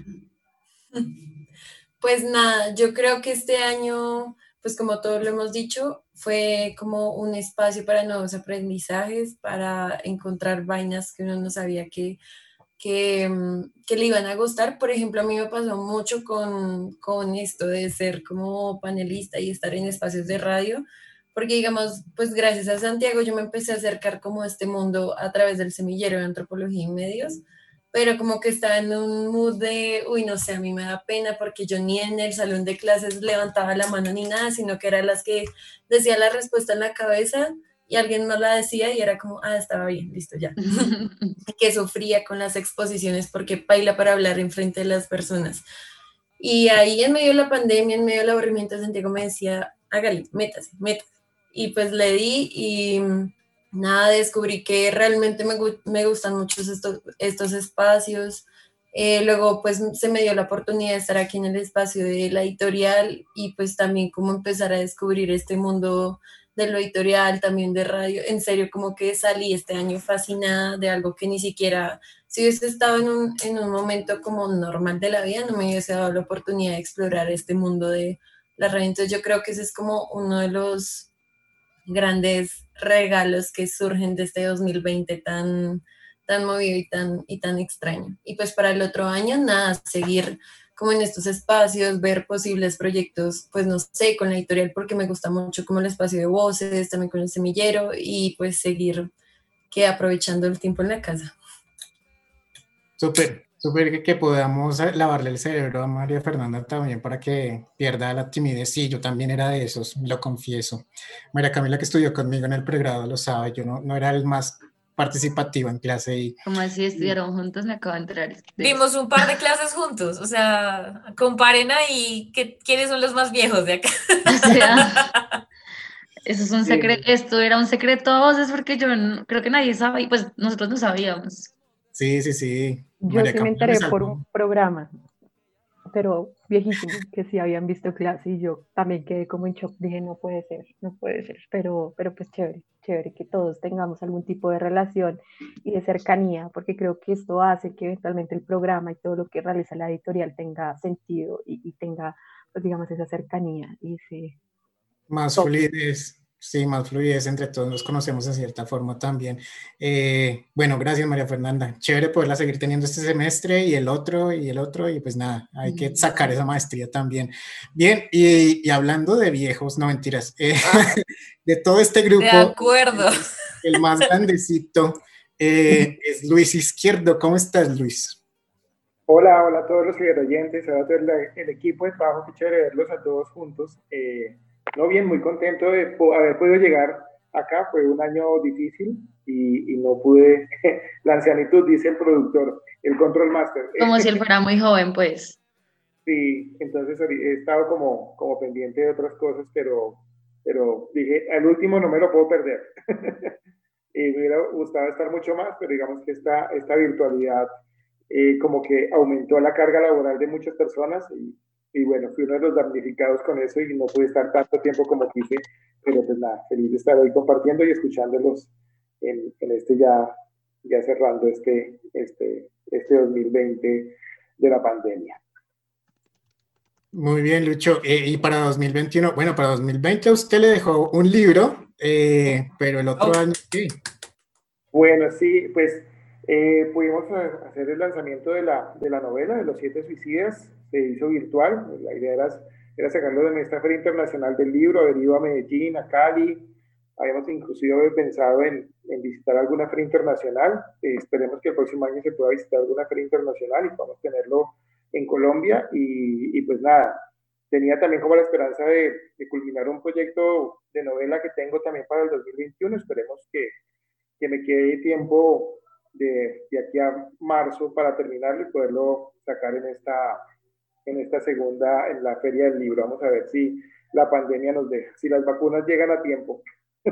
Pues nada, yo creo que este año, pues como todos lo hemos dicho, fue como un espacio para nuevos aprendizajes, para encontrar vainas que uno no sabía que, que, mm, que le iban a gustar. Por ejemplo, a mí me pasó mucho con, con esto de ser como panelista y estar en espacios de radio, porque digamos, pues gracias a Santiago yo me empecé a acercar como a este mundo a través del semillero de antropología y medios, pero como que estaba en un mood de, uy, no sé, a mí me da pena porque yo ni en el salón de clases levantaba la mano ni nada, sino que era las que decía la respuesta en la cabeza y alguien no la decía y era como, ah, estaba bien, listo, ya. Que sufría con las exposiciones porque baila para hablar en frente de las personas. Y ahí en medio de la pandemia, en medio del aburrimiento, Santiago me decía, hágale, métase, métase. Y pues le di y nada, descubrí que realmente me, me gustan mucho estos, estos espacios. Eh, luego pues se me dio la oportunidad de estar aquí en el espacio de la editorial y pues también como empezar a descubrir este mundo de lo editorial, también de radio. En serio, como que salí este año fascinada de algo que ni siquiera, si hubiese estado en un, en un momento como normal de la vida, no me hubiese dado la oportunidad de explorar este mundo de la radio. Entonces yo creo que ese es como uno de los grandes regalos que surgen de este dos mil veinte tan, tan movido y tan, y tan extraño. Y pues para el otro año, nada, seguir como en estos espacios, ver posibles proyectos, pues no sé, con la editorial, porque me gusta mucho como el espacio de voces, también con el semillero, y pues seguir que aprovechando el tiempo en la casa. Súper, súper que, que podamos lavarle el cerebro a María Fernanda también para que pierda la timidez. Sí, yo también era de esos, lo confieso. María Camila, que estudió conmigo en el pregrado, lo sabe, yo no, no era el más participativo en clase. Y, Como así estudiaron juntos, me acabo de enterar. Vimos un par de clases juntos, o sea, comparen ahí que, quiénes son los más viejos de acá. O sea, eso es un secreto, esto era un secreto a voces porque yo no, creo que nadie sabía, pues nosotros no sabíamos. Sí, sí, sí. Yo María sí me Camila enteré por un programa, pero viejísimo, que sí habían visto clase y yo también quedé como en shock, dije, no puede ser, no puede ser, pero, pero pues chévere, chévere que todos tengamos algún tipo de relación y de cercanía, porque creo que esto hace que eventualmente el programa y todo lo que realiza la editorial tenga sentido y, y tenga, pues digamos, esa cercanía y ese... Más toque. fluidez, sí, más fluidez, entre todos nos conocemos de cierta forma también. Eh, bueno, gracias María Fernanda, chévere poderla seguir teniendo este semestre y el otro y el otro y pues nada, hay que sacar esa maestría también. Bien, y, y hablando de viejos, no mentiras, eh, de todo este grupo, De acuerdo. El, el más grandecito eh, es Luis Izquierdo. ¿Cómo estás, Luis? Hola, hola a todos los oyentes, a todo el, el equipo de trabajo, qué chévere verlos a todos juntos. Eh, No, bien, muy contento de po haber podido llegar acá. Fue un año difícil y, y no pude, la ancianitud, dice el productor, el control master. Como si él fuera muy joven, pues. Sí, entonces he estado como, como pendiente de otras cosas, pero, pero dije, al último no me lo puedo perder. Y me hubiera gustado estar mucho más, pero digamos que esta, esta virtualidad eh, como que aumentó la carga laboral de muchas personas y Y bueno, fui uno de los damnificados con eso y no pude estar tanto tiempo como quise, pero pues nada, feliz de estar hoy compartiendo y escuchándolos en, en este ya, ya cerrando este, este, este dos mil veinte de la pandemia. Muy bien, Lucho. Eh, y para dos mil veintiuno, bueno, para dos mil veinte a usted le dejó un libro, eh, pero el otro Oh. año, ¿qué? Bueno, sí, pues eh, pudimos hacer el lanzamiento de la, de la novela de Los Siete Suicidas. Se hizo virtual, la idea era, era sacarlo de nuestra Feria Internacional del Libro, haber ido a Medellín, a Cali, habíamos inclusive pensado en, en visitar alguna feria internacional, eh, esperemos que el próximo año se pueda visitar alguna feria internacional y podamos tenerlo en Colombia, y, y pues nada, tenía también como la esperanza de, de culminar un proyecto de novela que tengo también para el dos mil veintiuno, esperemos que, que me quede tiempo de, de aquí a marzo para terminarlo y poderlo sacar en esta, en esta segunda, en la Feria del Libro. Vamos a ver si la pandemia nos deja, si las vacunas llegan a tiempo.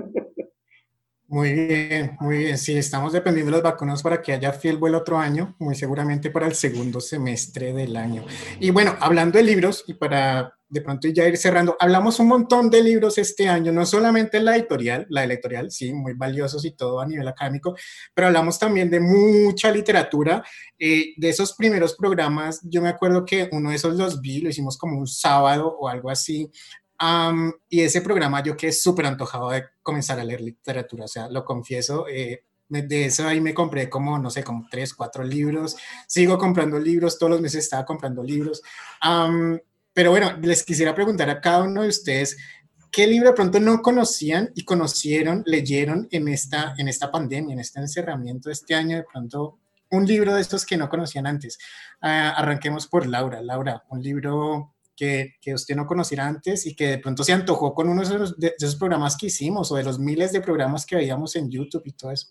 Muy bien, muy bien. Sí, estamos dependiendo de las vacunas para que haya fiel vuelo otro año, muy seguramente para el segundo semestre del año. Y bueno, hablando de libros, y para de pronto ya ir cerrando, hablamos un montón de libros este año, no solamente la editorial, la editorial, sí, muy valiosos y todo a nivel académico, pero hablamos también de mucha literatura. Eh, de esos primeros programas, yo me acuerdo que uno de esos los vi, lo hicimos como un sábado o algo así. Um, y ese programa yo quedé súper antojado de comenzar a leer literatura, o sea, lo confieso, eh, de eso ahí me compré como, no sé, como tres, cuatro libros, sigo comprando libros, todos los meses estaba comprando libros, um, pero bueno, les quisiera preguntar a cada uno de ustedes, ¿qué libro de pronto no conocían y conocieron, leyeron en esta, en esta pandemia, en este encerramiento de este año, de pronto un libro de estos que no conocían antes? Uh, arranquemos por Laura. Laura, un libro Que, que usted no conociera antes y que de pronto se antojó con uno de esos, de esos programas que hicimos o de los miles de programas que veíamos en YouTube y todo eso.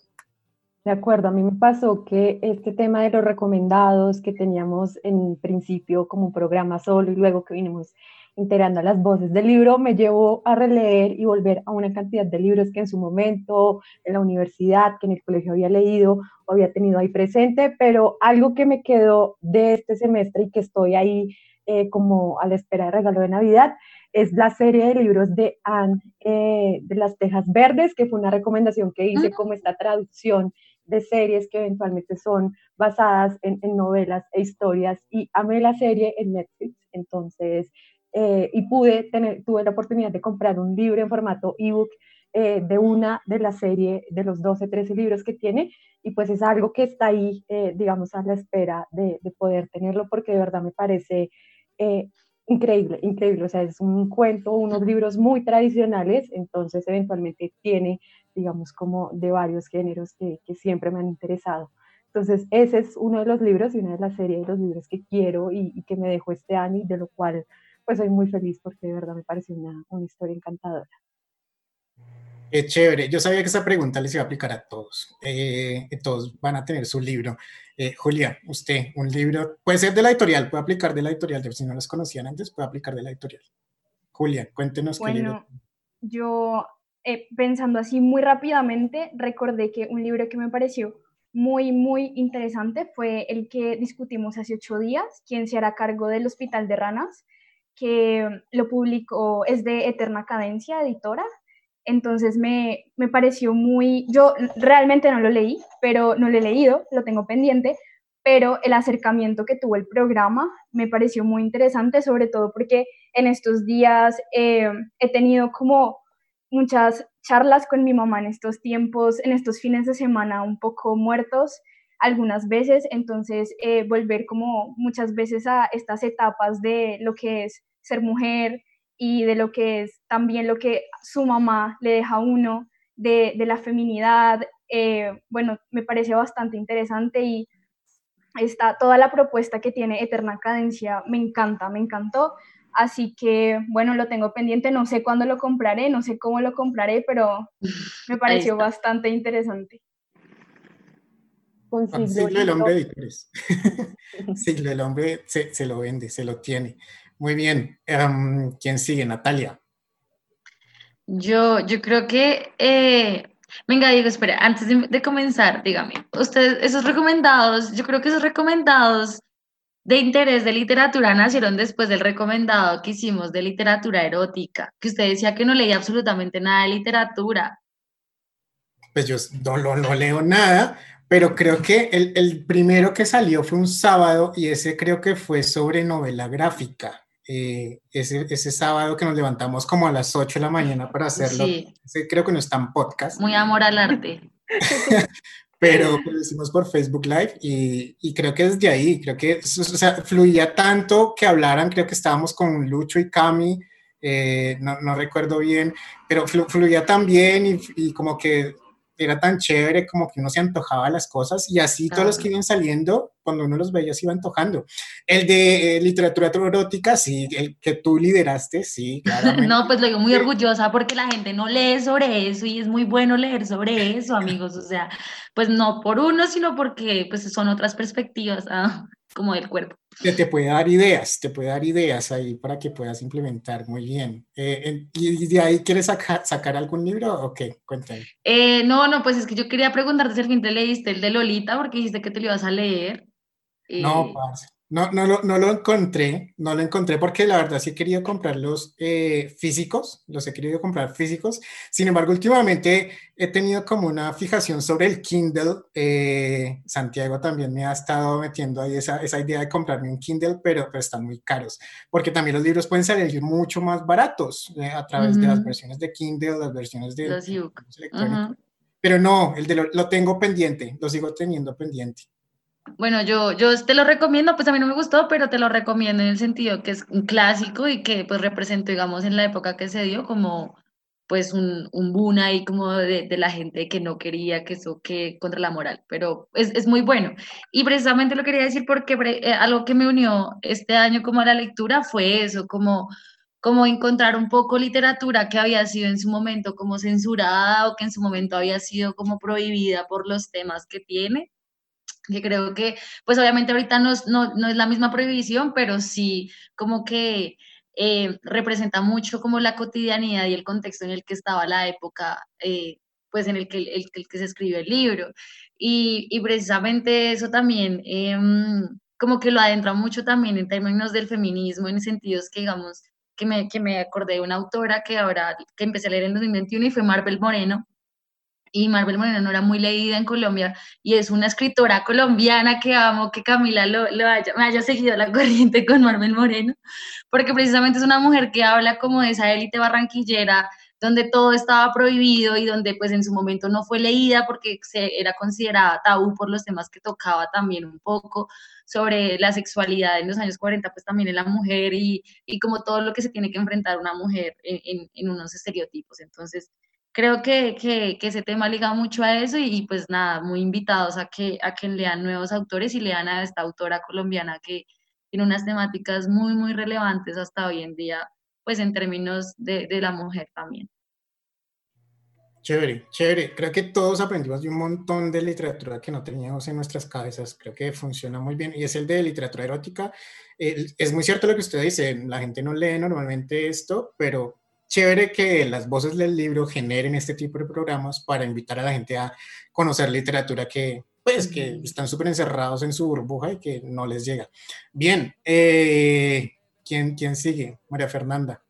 De acuerdo, a mí me pasó que este tema de los recomendados que teníamos en principio como un programa solo y luego que vinimos integrando a las voces del libro me llevó a releer y volver a una cantidad de libros que en su momento en la universidad, que en el colegio había leído o había tenido ahí presente, pero algo que me quedó de este semestre y que estoy ahí Eh, como a la espera de regalo de Navidad, es la serie de libros de Anne eh, de las Tejas Verdes, que fue una recomendación que hice como esta traducción de series que eventualmente son basadas en, en novelas e historias, y amé la serie en Netflix, entonces, eh, y pude tener, tuve la oportunidad de comprar un libro en formato ebook eh, de una de la serie, de los doce, trece libros que tiene, y pues es algo que está ahí, eh, digamos, a la espera de, de poder tenerlo, porque de verdad me parece Eh, increíble, increíble, o sea, es un cuento, unos libros muy tradicionales, entonces eventualmente tiene, digamos, como de varios géneros que, que siempre me han interesado. Entonces ese es uno de los libros y una de las series de los libros que quiero y, y que me dejó este año y de lo cual pues soy muy feliz porque de verdad me parece una, una historia encantadora. Qué chévere, yo sabía que esa pregunta les iba a aplicar a todos, eh, todos van a tener su libro. Eh, Julia, usted, un libro, puede ser de la editorial, puede aplicar de la editorial, si no los conocían antes, puede aplicar de la editorial. Julia, cuéntenos bueno, qué libro. Yo, eh, pensando así muy rápidamente, recordé que un libro que me pareció muy, muy interesante fue el que discutimos hace ocho días, Quién se hará cargo del Hospital de Ranas, que lo publicó, es de Eterna Cadencia, editora. Entonces me, me pareció muy, yo realmente no lo leí, pero no lo he leído, lo tengo pendiente, pero el acercamiento que tuvo el programa me pareció muy interesante, sobre todo porque en estos días eh, he tenido como muchas charlas con mi mamá en estos tiempos, en estos fines de semana un poco muertos algunas veces, entonces eh, volver como muchas veces a estas etapas de lo que es ser mujer, y de lo que es también lo que su mamá le deja a uno, de, de la feminidad, eh, bueno, me parece bastante interesante y está toda la propuesta que tiene Eterna Cadencia, me encanta, me encantó, así que bueno, lo tengo pendiente, no sé cuándo lo compraré, no sé cómo lo compraré, pero me pareció bastante interesante. Con siglo, siglo del Hombre Editores. Siglo del Hombre se, se lo vende, se lo tiene. Muy bien. Um, ¿Quién sigue? Natalia. Yo, yo creo que, eh, venga, Diego, espera, antes de, de comenzar, dígame, ustedes, esos recomendados, yo creo que esos recomendados de interés de literatura nacieron después del recomendado que hicimos de literatura erótica, que usted decía que no leía absolutamente nada de literatura. Pues yo no, no, no leo nada, pero creo que el, el primero que salió fue un sábado y ese creo que fue sobre novela gráfica. Eh, ese, ese sábado que nos levantamos como a las ocho de la mañana para hacerlo, sí. Ese creo que no está en podcast. Muy amor al arte. Pero lo hicimos por Facebook Live y, y creo que desde ahí, creo que o sea, fluía tanto que hablaran, creo que estábamos con Lucho y Cami, eh, no, no recuerdo bien, pero flu, fluía tan bien y, y como que era tan chévere, como que uno se antojaba las cosas y así todos ah. los que iban saliendo, cuando uno los veía se iba antojando. El de eh, literatura erótica, sí, el que tú lideraste, sí, claramente. No, pues lo digo muy orgullosa porque la gente no lee sobre eso y es muy bueno leer sobre eso, amigos. O sea, pues no por uno, sino porque pues son otras perspectivas, ¿ah? Como del cuerpo. Te, te puede dar ideas, te puede dar ideas ahí para que puedas implementar muy bien. Eh, ¿Y de ahí quieres sacar, sacar algún libro o qué? Cuéntame. Eh, no, no, pues es que yo quería preguntarte si al fin te leíste el de Lolita porque dijiste que te lo ibas a leer. Eh... No, parce. No, no, lo, no lo encontré, no lo encontré porque la verdad sí he querido comprar los eh, físicos, los he querido comprar físicos. Sin embargo, últimamente he tenido como una fijación sobre el Kindle. Eh, Santiago también me ha estado metiendo ahí esa, esa idea de comprarme un Kindle, pero, pero están muy caros, porque también los libros pueden salir mucho más baratos eh, a través uh-huh. de las versiones de Kindle, las versiones de los ebook. Uh-huh. Pero no, el de lo, lo tengo pendiente, lo sigo teniendo pendiente. Bueno, yo, yo te lo recomiendo, pues a mí no me gustó, pero te lo recomiendo en el sentido que es un clásico y que pues representó, digamos, en la época que se dio como pues un, un boom ahí como de, de la gente que no quería que eso, que contra la moral, pero es, es muy bueno. Y precisamente lo quería decir porque eh, algo que me unió este año como a la lectura fue eso, como, como encontrar un poco literatura que había sido en su momento como censurada o que en su momento había sido como prohibida por los temas que tiene. Que creo que, pues obviamente ahorita no es, no, no es la misma prohibición, pero sí como que eh, representa mucho como la cotidianidad y el contexto en el que estaba la época, eh, pues en el que, el, el que se escribió el libro. Y, y precisamente eso también, eh, como que lo adentra mucho también en términos del feminismo, en sentidos que digamos, que me, que me acordé de una autora que ahora, que empecé a leer en dos mil veintiuno y fue Marvel Moreno. Y Marvel Moreno no era muy leída en Colombia y es una escritora colombiana que amo que Camila lo, lo haya, me haya seguido la corriente con Marvel Moreno, porque precisamente es una mujer que habla como de esa élite barranquillera donde todo estaba prohibido y donde pues en su momento no fue leída porque se, era considerada tabú por los temas que tocaba también un poco sobre la sexualidad en los años cuarenta, pues también en la mujer y, y como todo lo que se tiene que enfrentar una mujer en, en, en unos estereotipos. Entonces, creo que, que, que ese tema liga mucho a eso y, y pues nada, muy invitados a que, a que lean nuevos autores y lean a esta autora colombiana que tiene unas temáticas muy, muy relevantes hasta hoy en día, pues en términos de, de la mujer también. Chévere, chévere. Creo que todos aprendimos de un montón de literatura que no teníamos en nuestras cabezas. Creo que funciona muy bien y es el de literatura erótica. Eh, es muy cierto lo que usted dice, la gente no lee normalmente esto, pero chévere que las voces del libro generen este tipo de programas para invitar a la gente a conocer literatura que, pues, que están súper encerrados en su burbuja y que no les llega. Bien, eh, ¿quién, ¿quién sigue? María Fernanda.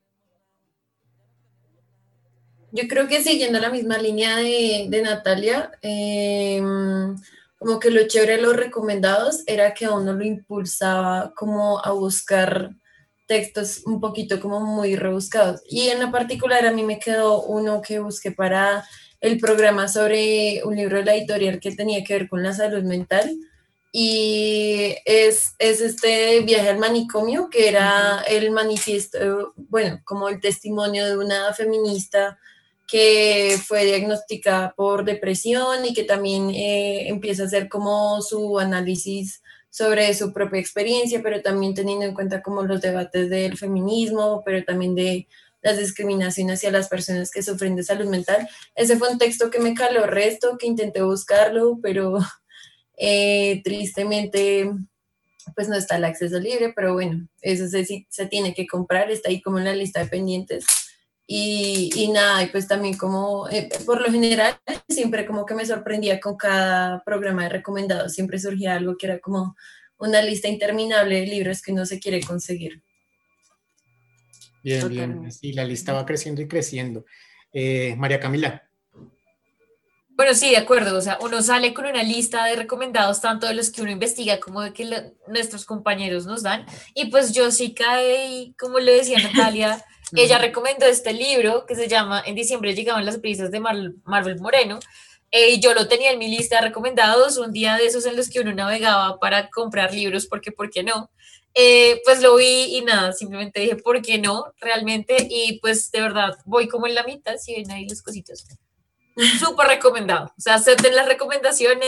Yo creo que siguiendo la misma línea de, de Natalia, eh, como que lo chévere de los recomendados era que a uno lo impulsaba como a buscar textos un poquito como muy rebuscados. Y en la particular a mí me quedó uno que busqué para el programa sobre un libro de la editorial que tenía que ver con la salud mental. Y es, es este Viaje al manicomio, que era el manifiesto, bueno, como el testimonio de una feminista que fue diagnosticada por depresión y que también eh, empieza a hacer como su análisis sobre su propia experiencia, pero también teniendo en cuenta como los debates del feminismo, pero también de las discriminaciones hacia las personas que sufren de salud mental. Ese fue un texto que me caló resto, que intenté buscarlo, pero eh, tristemente pues no está el acceso libre, pero bueno, eso se, se tiene que comprar, está ahí como en la lista de pendientes. Y, y nada, y pues también como, eh, por lo general, siempre como que me sorprendía con cada programa de recomendados, siempre surgía algo que era como una lista interminable de libros que uno se quiere conseguir. Bien, Totalmente. bien, sí, la lista va creciendo y creciendo. Eh, María Camila. Bueno, sí, de acuerdo, o sea, uno sale con una lista de recomendados, tanto de los que uno investiga como de que lo, nuestros compañeros nos dan, y pues yo sí caí, como le decía Natalia, ella recomendó este libro que se llama En diciembre llegaban las brisas de Mar Marvel Moreno, eh, y yo lo tenía en mi lista de recomendados, un día de esos en los que uno navegaba para comprar libros, porque ¿por qué no? Eh, pues lo vi y nada, simplemente dije, ¿por qué no? Realmente, y pues de verdad, voy como en la mitad, si ven ahí los cositos. Súper recomendado, o sea, acepten las recomendaciones,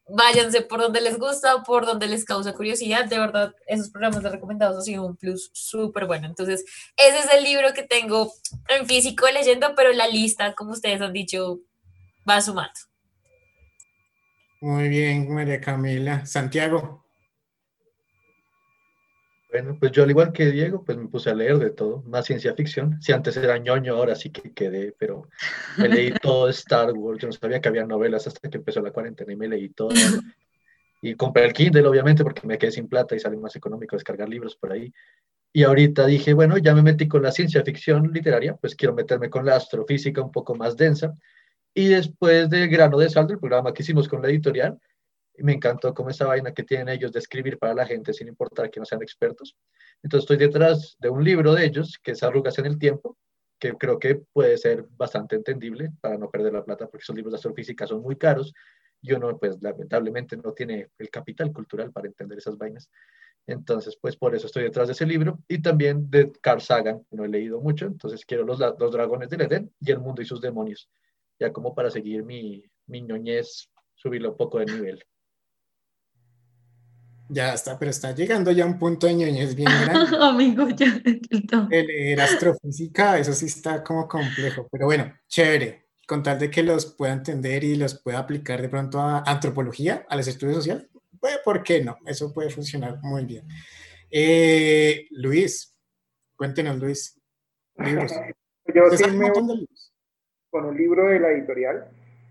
váyanse por donde les gusta, por donde les causa curiosidad. De verdad, esos programas de recomendados han sido un plus súper bueno. Entonces, ese es el libro que tengo en físico leyendo, pero la lista, como ustedes han dicho, va sumando. Muy bien, María Camila. Santiago. Bueno, pues yo al igual que Diego, pues me puse a leer de todo, más ciencia ficción. Si antes era ñoño, ahora sí que quedé, pero me leí todo de Star Wars. Yo no sabía que había novelas hasta que empezó la cuarentena y me leí todo. Y compré el Kindle, obviamente, porque me quedé sin plata y sale más económico descargar libros por ahí. Y ahorita dije, bueno, ya me metí con la ciencia ficción literaria, pues quiero meterme con la astrofísica un poco más densa. Y después de Grano de Sal, el programa que hicimos con la editorial, me encantó como esa vaina que tienen ellos de escribir para la gente sin importar que no sean expertos. Entonces estoy detrás de un libro de ellos, que es Arrugas en el Tiempo, que creo que puede ser bastante entendible para no perder la plata, porque esos libros de astrofísica son muy caros y uno, pues lamentablemente no tiene el capital cultural para entender esas vainas. Entonces, pues por eso estoy detrás de ese libro, y también de Carl Sagan, no he leído mucho, entonces quiero los, los dragones del Edén y El mundo y sus demonios, ya como para seguir mi, mi ñoñez, subirlo un poco de nivel. Ya está, pero está llegando ya a un punto de ñoñez bien grande. Amigo, ya. De leer astrofísica, eso sí está como complejo, pero bueno, chévere, con tal de que los pueda entender y los pueda aplicar de pronto a antropología, a los estudios sociales, pues, ¿por qué no? Eso puede funcionar muy bien. Eh, Luis, cuéntenos, Luis, libros. Yo sí me voy con un libro de la editorial,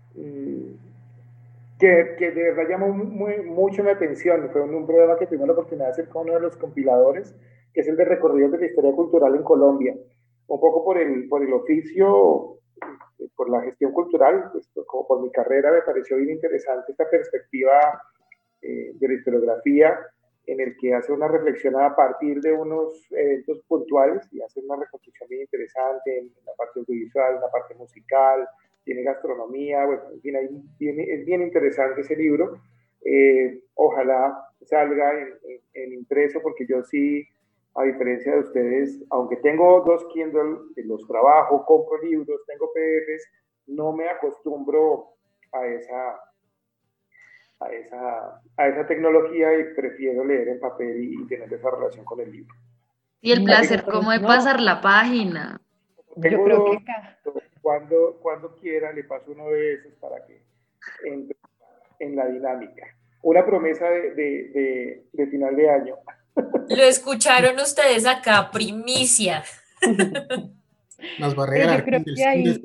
Que, que de verdad llamó muy, mucho mi atención. Fue un, un programa que tuvimos la oportunidad de hacer con uno de los compiladores, que es el de recorridos de la historia cultural en Colombia. Un poco por el, por el oficio, por la gestión cultural, pues, como por mi carrera, me pareció bien interesante esta perspectiva eh, de la historiografía, en el que hace una reflexión a partir de unos eventos puntuales y hace una reconstrucción bien interesante en, en la parte audiovisual, en la parte musical, tiene gastronomía, bueno, en fin, ahí viene, es bien interesante ese libro. Eh, ojalá salga en, en, en impreso, porque yo sí, a diferencia de ustedes, aunque tengo dos Kindle, los trabajo, compro libros, tengo P D Fs, no me acostumbro a esa, a esa, a esa tecnología y prefiero leer en papel y, y tener esa relación con el libro. Y el placer como de pasar la página. Tengo yo creo dos, que cuando, cuando quiera le paso uno de esos para que entre en la dinámica. Una promesa de, de, de, de final de año. Lo escucharon ustedes acá, primicia. Nos va a regalar. Yo creo que ahí,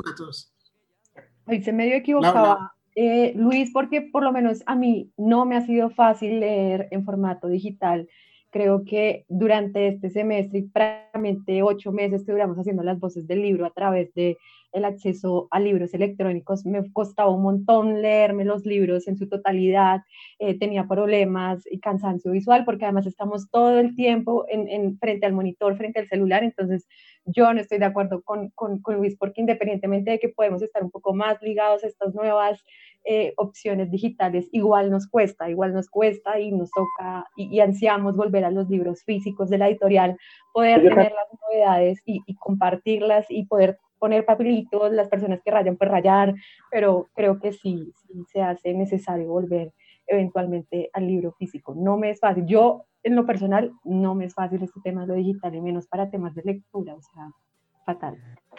ahí se medio equivocaba. No, no. Eh, Luis, porque por lo menos a mí no me ha sido fácil leer en formato digital. Creo que durante este semestre, prácticamente ocho meses que duramos haciendo las voces del libro a través de el acceso a libros electrónicos, me costaba un montón leerme los libros en su totalidad, eh, tenía problemas y cansancio visual, porque además estamos todo el tiempo en, en, frente al monitor, frente al celular. Entonces yo no estoy de acuerdo con, con, con Luis, porque independientemente de que podemos estar un poco más ligados a estas nuevas eh, opciones digitales, igual nos cuesta, igual nos cuesta y nos toca, y, y ansiamos volver a los libros físicos de la editorial, poder tener las novedades y, y compartirlas y poder poner papelitos, las personas que rayan pues rayar, pero creo que sí, sí se hace necesario volver eventualmente al libro físico. No me es fácil, yo en lo personal no me es fácil este tema de lo digital, y menos para temas de lectura, o sea, fatal.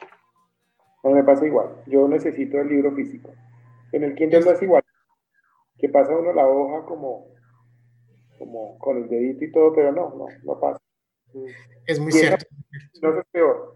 No me pasa igual, yo necesito el libro físico. En el Kindle no es igual, que pasa uno la hoja como, como con el dedito y todo, pero no, no, no pasa. Es muy cierto. No es peor.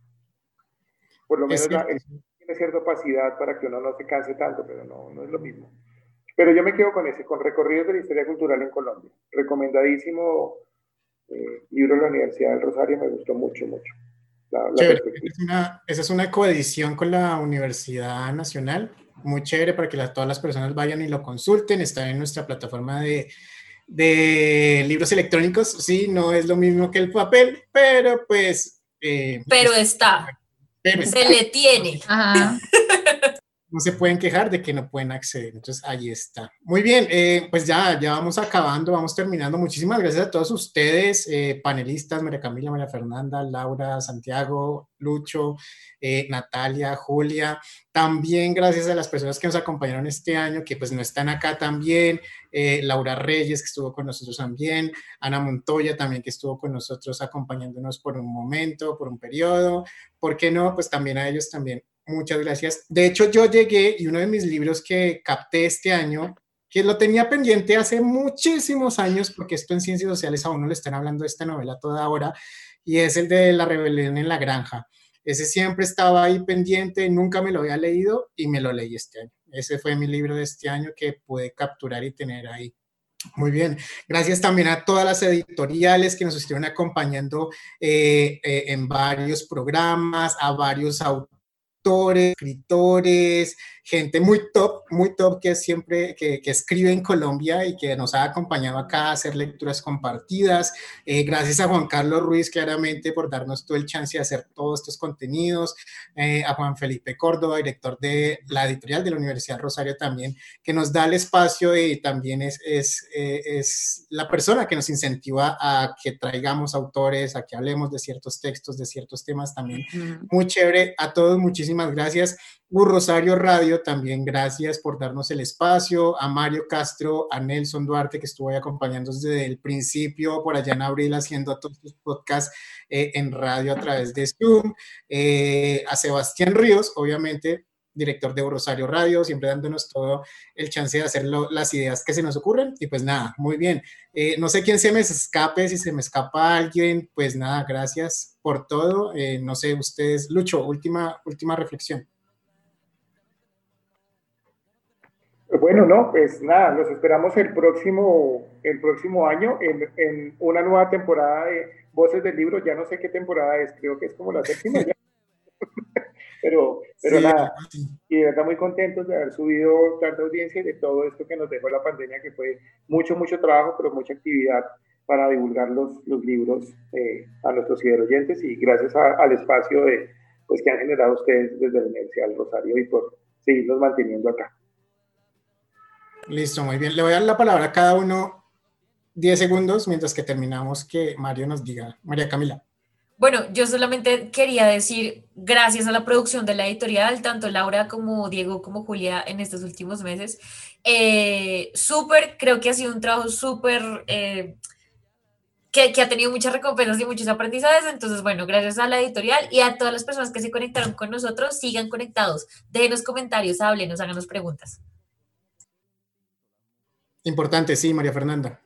Por lo menos la, tiene cierta opacidad para que uno no se canse tanto, pero no, no es lo mismo. Pero yo me quedo con ese, con Recorridos de la Historia Cultural en Colombia. Recomendadísimo eh, libro de la Universidad del Rosario, me gustó mucho, mucho. La, la chévere. Es una, esa es una coedición con la Universidad Nacional, muy chévere para que la, todas las personas vayan y lo consulten. Está en nuestra plataforma de, de libros electrónicos. Sí, no es lo mismo que el papel, pero pues... Eh, pero está. Se le tiene. Ajá. no se pueden quejar de que no pueden acceder. Entonces, ahí está. Muy bien, eh, pues ya, ya vamos acabando, vamos terminando. Muchísimas gracias a todos ustedes, eh, panelistas, María Camila, María Fernanda, Laura, Santiago, Lucho, eh, Natalia, Julia. También gracias a las personas que nos acompañaron este año, que pues no están acá también. Eh, Laura Reyes, que estuvo con nosotros también. Ana Montoya también, que estuvo con nosotros acompañándonos por un momento, por un periodo. ¿Por qué no? Pues también a ellos también. Muchas gracias. De hecho, yo llegué y uno de mis libros que capté este año, que lo tenía pendiente hace muchísimos años, porque esto en Ciencias Sociales a uno le están hablando de esta novela toda hora, y es el de La rebelión en la granja. Ese siempre estaba ahí pendiente, nunca me lo había leído y me lo leí este año. Ese fue mi libro de este año que pude capturar y tener ahí. Muy bien, gracias también a todas las editoriales que nos estuvieron acompañando eh, eh, en varios programas, a varios autores, escritores, gente muy top, muy top que siempre, que, que escribe en Colombia y que nos ha acompañado acá a hacer lecturas compartidas. Eh, gracias a Juan Carlos Ruiz, claramente, por darnos todo el chance de hacer todos estos contenidos. Eh, a Juan Felipe Córdoba, director de la editorial de la Universidad Rosario también, que nos da el espacio y también es, es, eh, es la persona que nos incentiva a que traigamos autores, a que hablemos de ciertos textos, de ciertos temas también. Uh-huh. Muy chévere. A todos, muchísimas gracias. U Rosario Radio, también gracias por darnos el espacio. A Mario Castro, a Nelson Duarte, que estuvo ahí acompañándonos desde el principio, por allá en abril, haciendo todos los podcasts eh, en radio a través de Zoom. Eh, a Sebastián Ríos, obviamente, director de U Rosario Radio, siempre dándonos todo el chance de hacer lo, las ideas que se nos ocurren. Y pues nada, muy bien. Eh, no sé quién se me escape, si se me escapa alguien, pues nada, gracias por todo. Eh, no sé, ustedes, Lucho, última, última reflexión. Bueno, no, pues nada, los esperamos el próximo, el próximo año en, en una nueva temporada de Voces del Libro. Ya no sé qué temporada es, creo que es como la séptima ya. pero pero sí, nada, sí. Y de verdad muy contentos de haber subido tanta audiencia y de todo esto que nos dejó la pandemia, que fue mucho, mucho trabajo, pero mucha actividad para divulgar los, los libros eh, a nuestros ciberoyentes, y gracias a, al espacio de, pues, que han generado ustedes desde la Universidad del Rosario y por seguirnos manteniendo acá. Listo, muy bien. Le voy a dar la palabra a cada uno diez segundos mientras que terminamos, que Mario nos diga. María Camila. Bueno, yo solamente quería decir gracias a la producción de la editorial, tanto Laura como Diego como Julia en estos últimos meses. Eh, súper, creo que ha sido un trabajo súper, eh, que, que ha tenido muchas recompensas y muchos aprendizajes. Entonces, bueno, gracias a la editorial y a todas las personas que se conectaron con nosotros. Sigan conectados, déjenos comentarios, háblenos, háganos preguntas. Importante, sí, María Fernanda.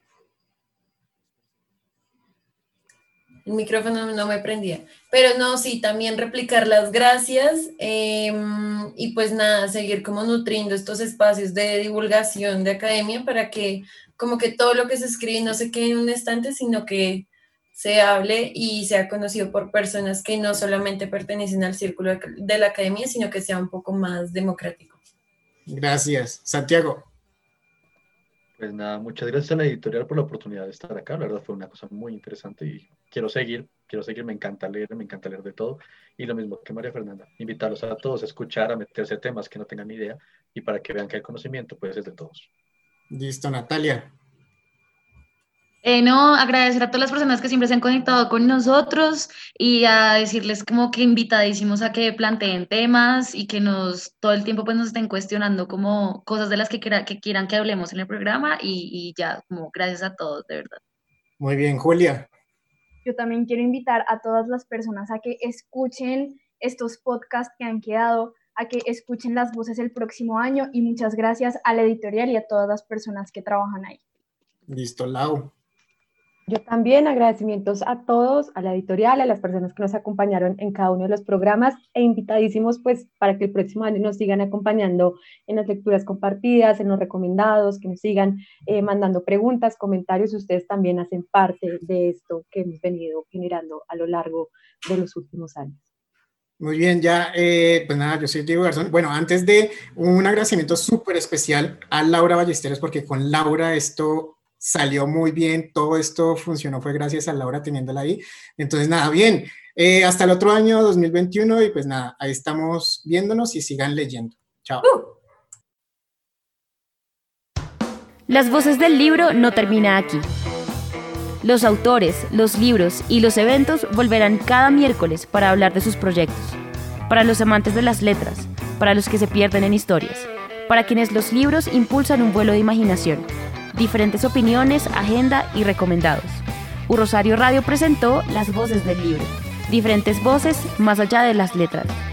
El micrófono no me prendía, pero no, sí, también replicar las gracias eh, y pues nada, seguir como nutriendo estos espacios de divulgación de academia para que como que todo lo que se escribe no se quede en un estante, sino que se hable y sea conocido por personas que no solamente pertenecen al círculo de la academia, sino que sea un poco más democrático. Gracias. Santiago. Pues nada, muchas gracias a la editorial por la oportunidad de estar acá. La verdad fue una cosa muy interesante y quiero seguir, quiero seguir, me encanta leer, me encanta leer de todo. Y lo mismo que María Fernanda, invitarlos a todos a escuchar, a meterse a temas que no tengan ni idea y para que vean que el conocimiento pues es de todos. Listo, Natalia. Eh, no, agradecer a todas las personas que siempre se han conectado con nosotros y a decirles como que invitadísimos a que planteen temas y que nos todo el tiempo pues nos estén cuestionando como cosas de las que, quiera, que quieran que hablemos en el programa y, y ya, como gracias a todos, de verdad. Muy bien, Julia. Yo también quiero invitar a todas las personas a que escuchen estos podcasts que han quedado, a que escuchen las voces el próximo año, y muchas gracias a la editorial y a todas las personas que trabajan ahí. Listo, Lau. Yo también, agradecimientos a todos, a la editorial, a las personas que nos acompañaron en cada uno de los programas, e invitadísimos pues para que el próximo año nos sigan acompañando en las lecturas compartidas, en los recomendados, que nos sigan eh, mandando preguntas, comentarios. Ustedes también hacen parte de esto que hemos venido generando a lo largo de los últimos años. Muy bien, ya, eh, pues nada, yo soy Diego Garzón. Bueno, antes de un agradecimiento súper especial a Laura Ballesteros, porque con Laura esto salió muy bien, todo esto funcionó, fue gracias a Laura teniéndola ahí. Entonces, nada, bien, eh, hasta el otro año dos mil veintiuno y pues nada, ahí estamos viéndonos y sigan leyendo. Chao. Chao. Uh. Las voces del libro no termina aquí. Los autores, los libros y los eventos volverán cada miércoles para hablar de sus proyectos. Para los amantes de las letras, para los que se pierden en historias, para quienes los libros impulsan un vuelo de imaginación, diferentes opiniones, agenda y recomendados. U Rosario Radio presentó Las Voces del Libro. Diferentes voces más allá de las letras.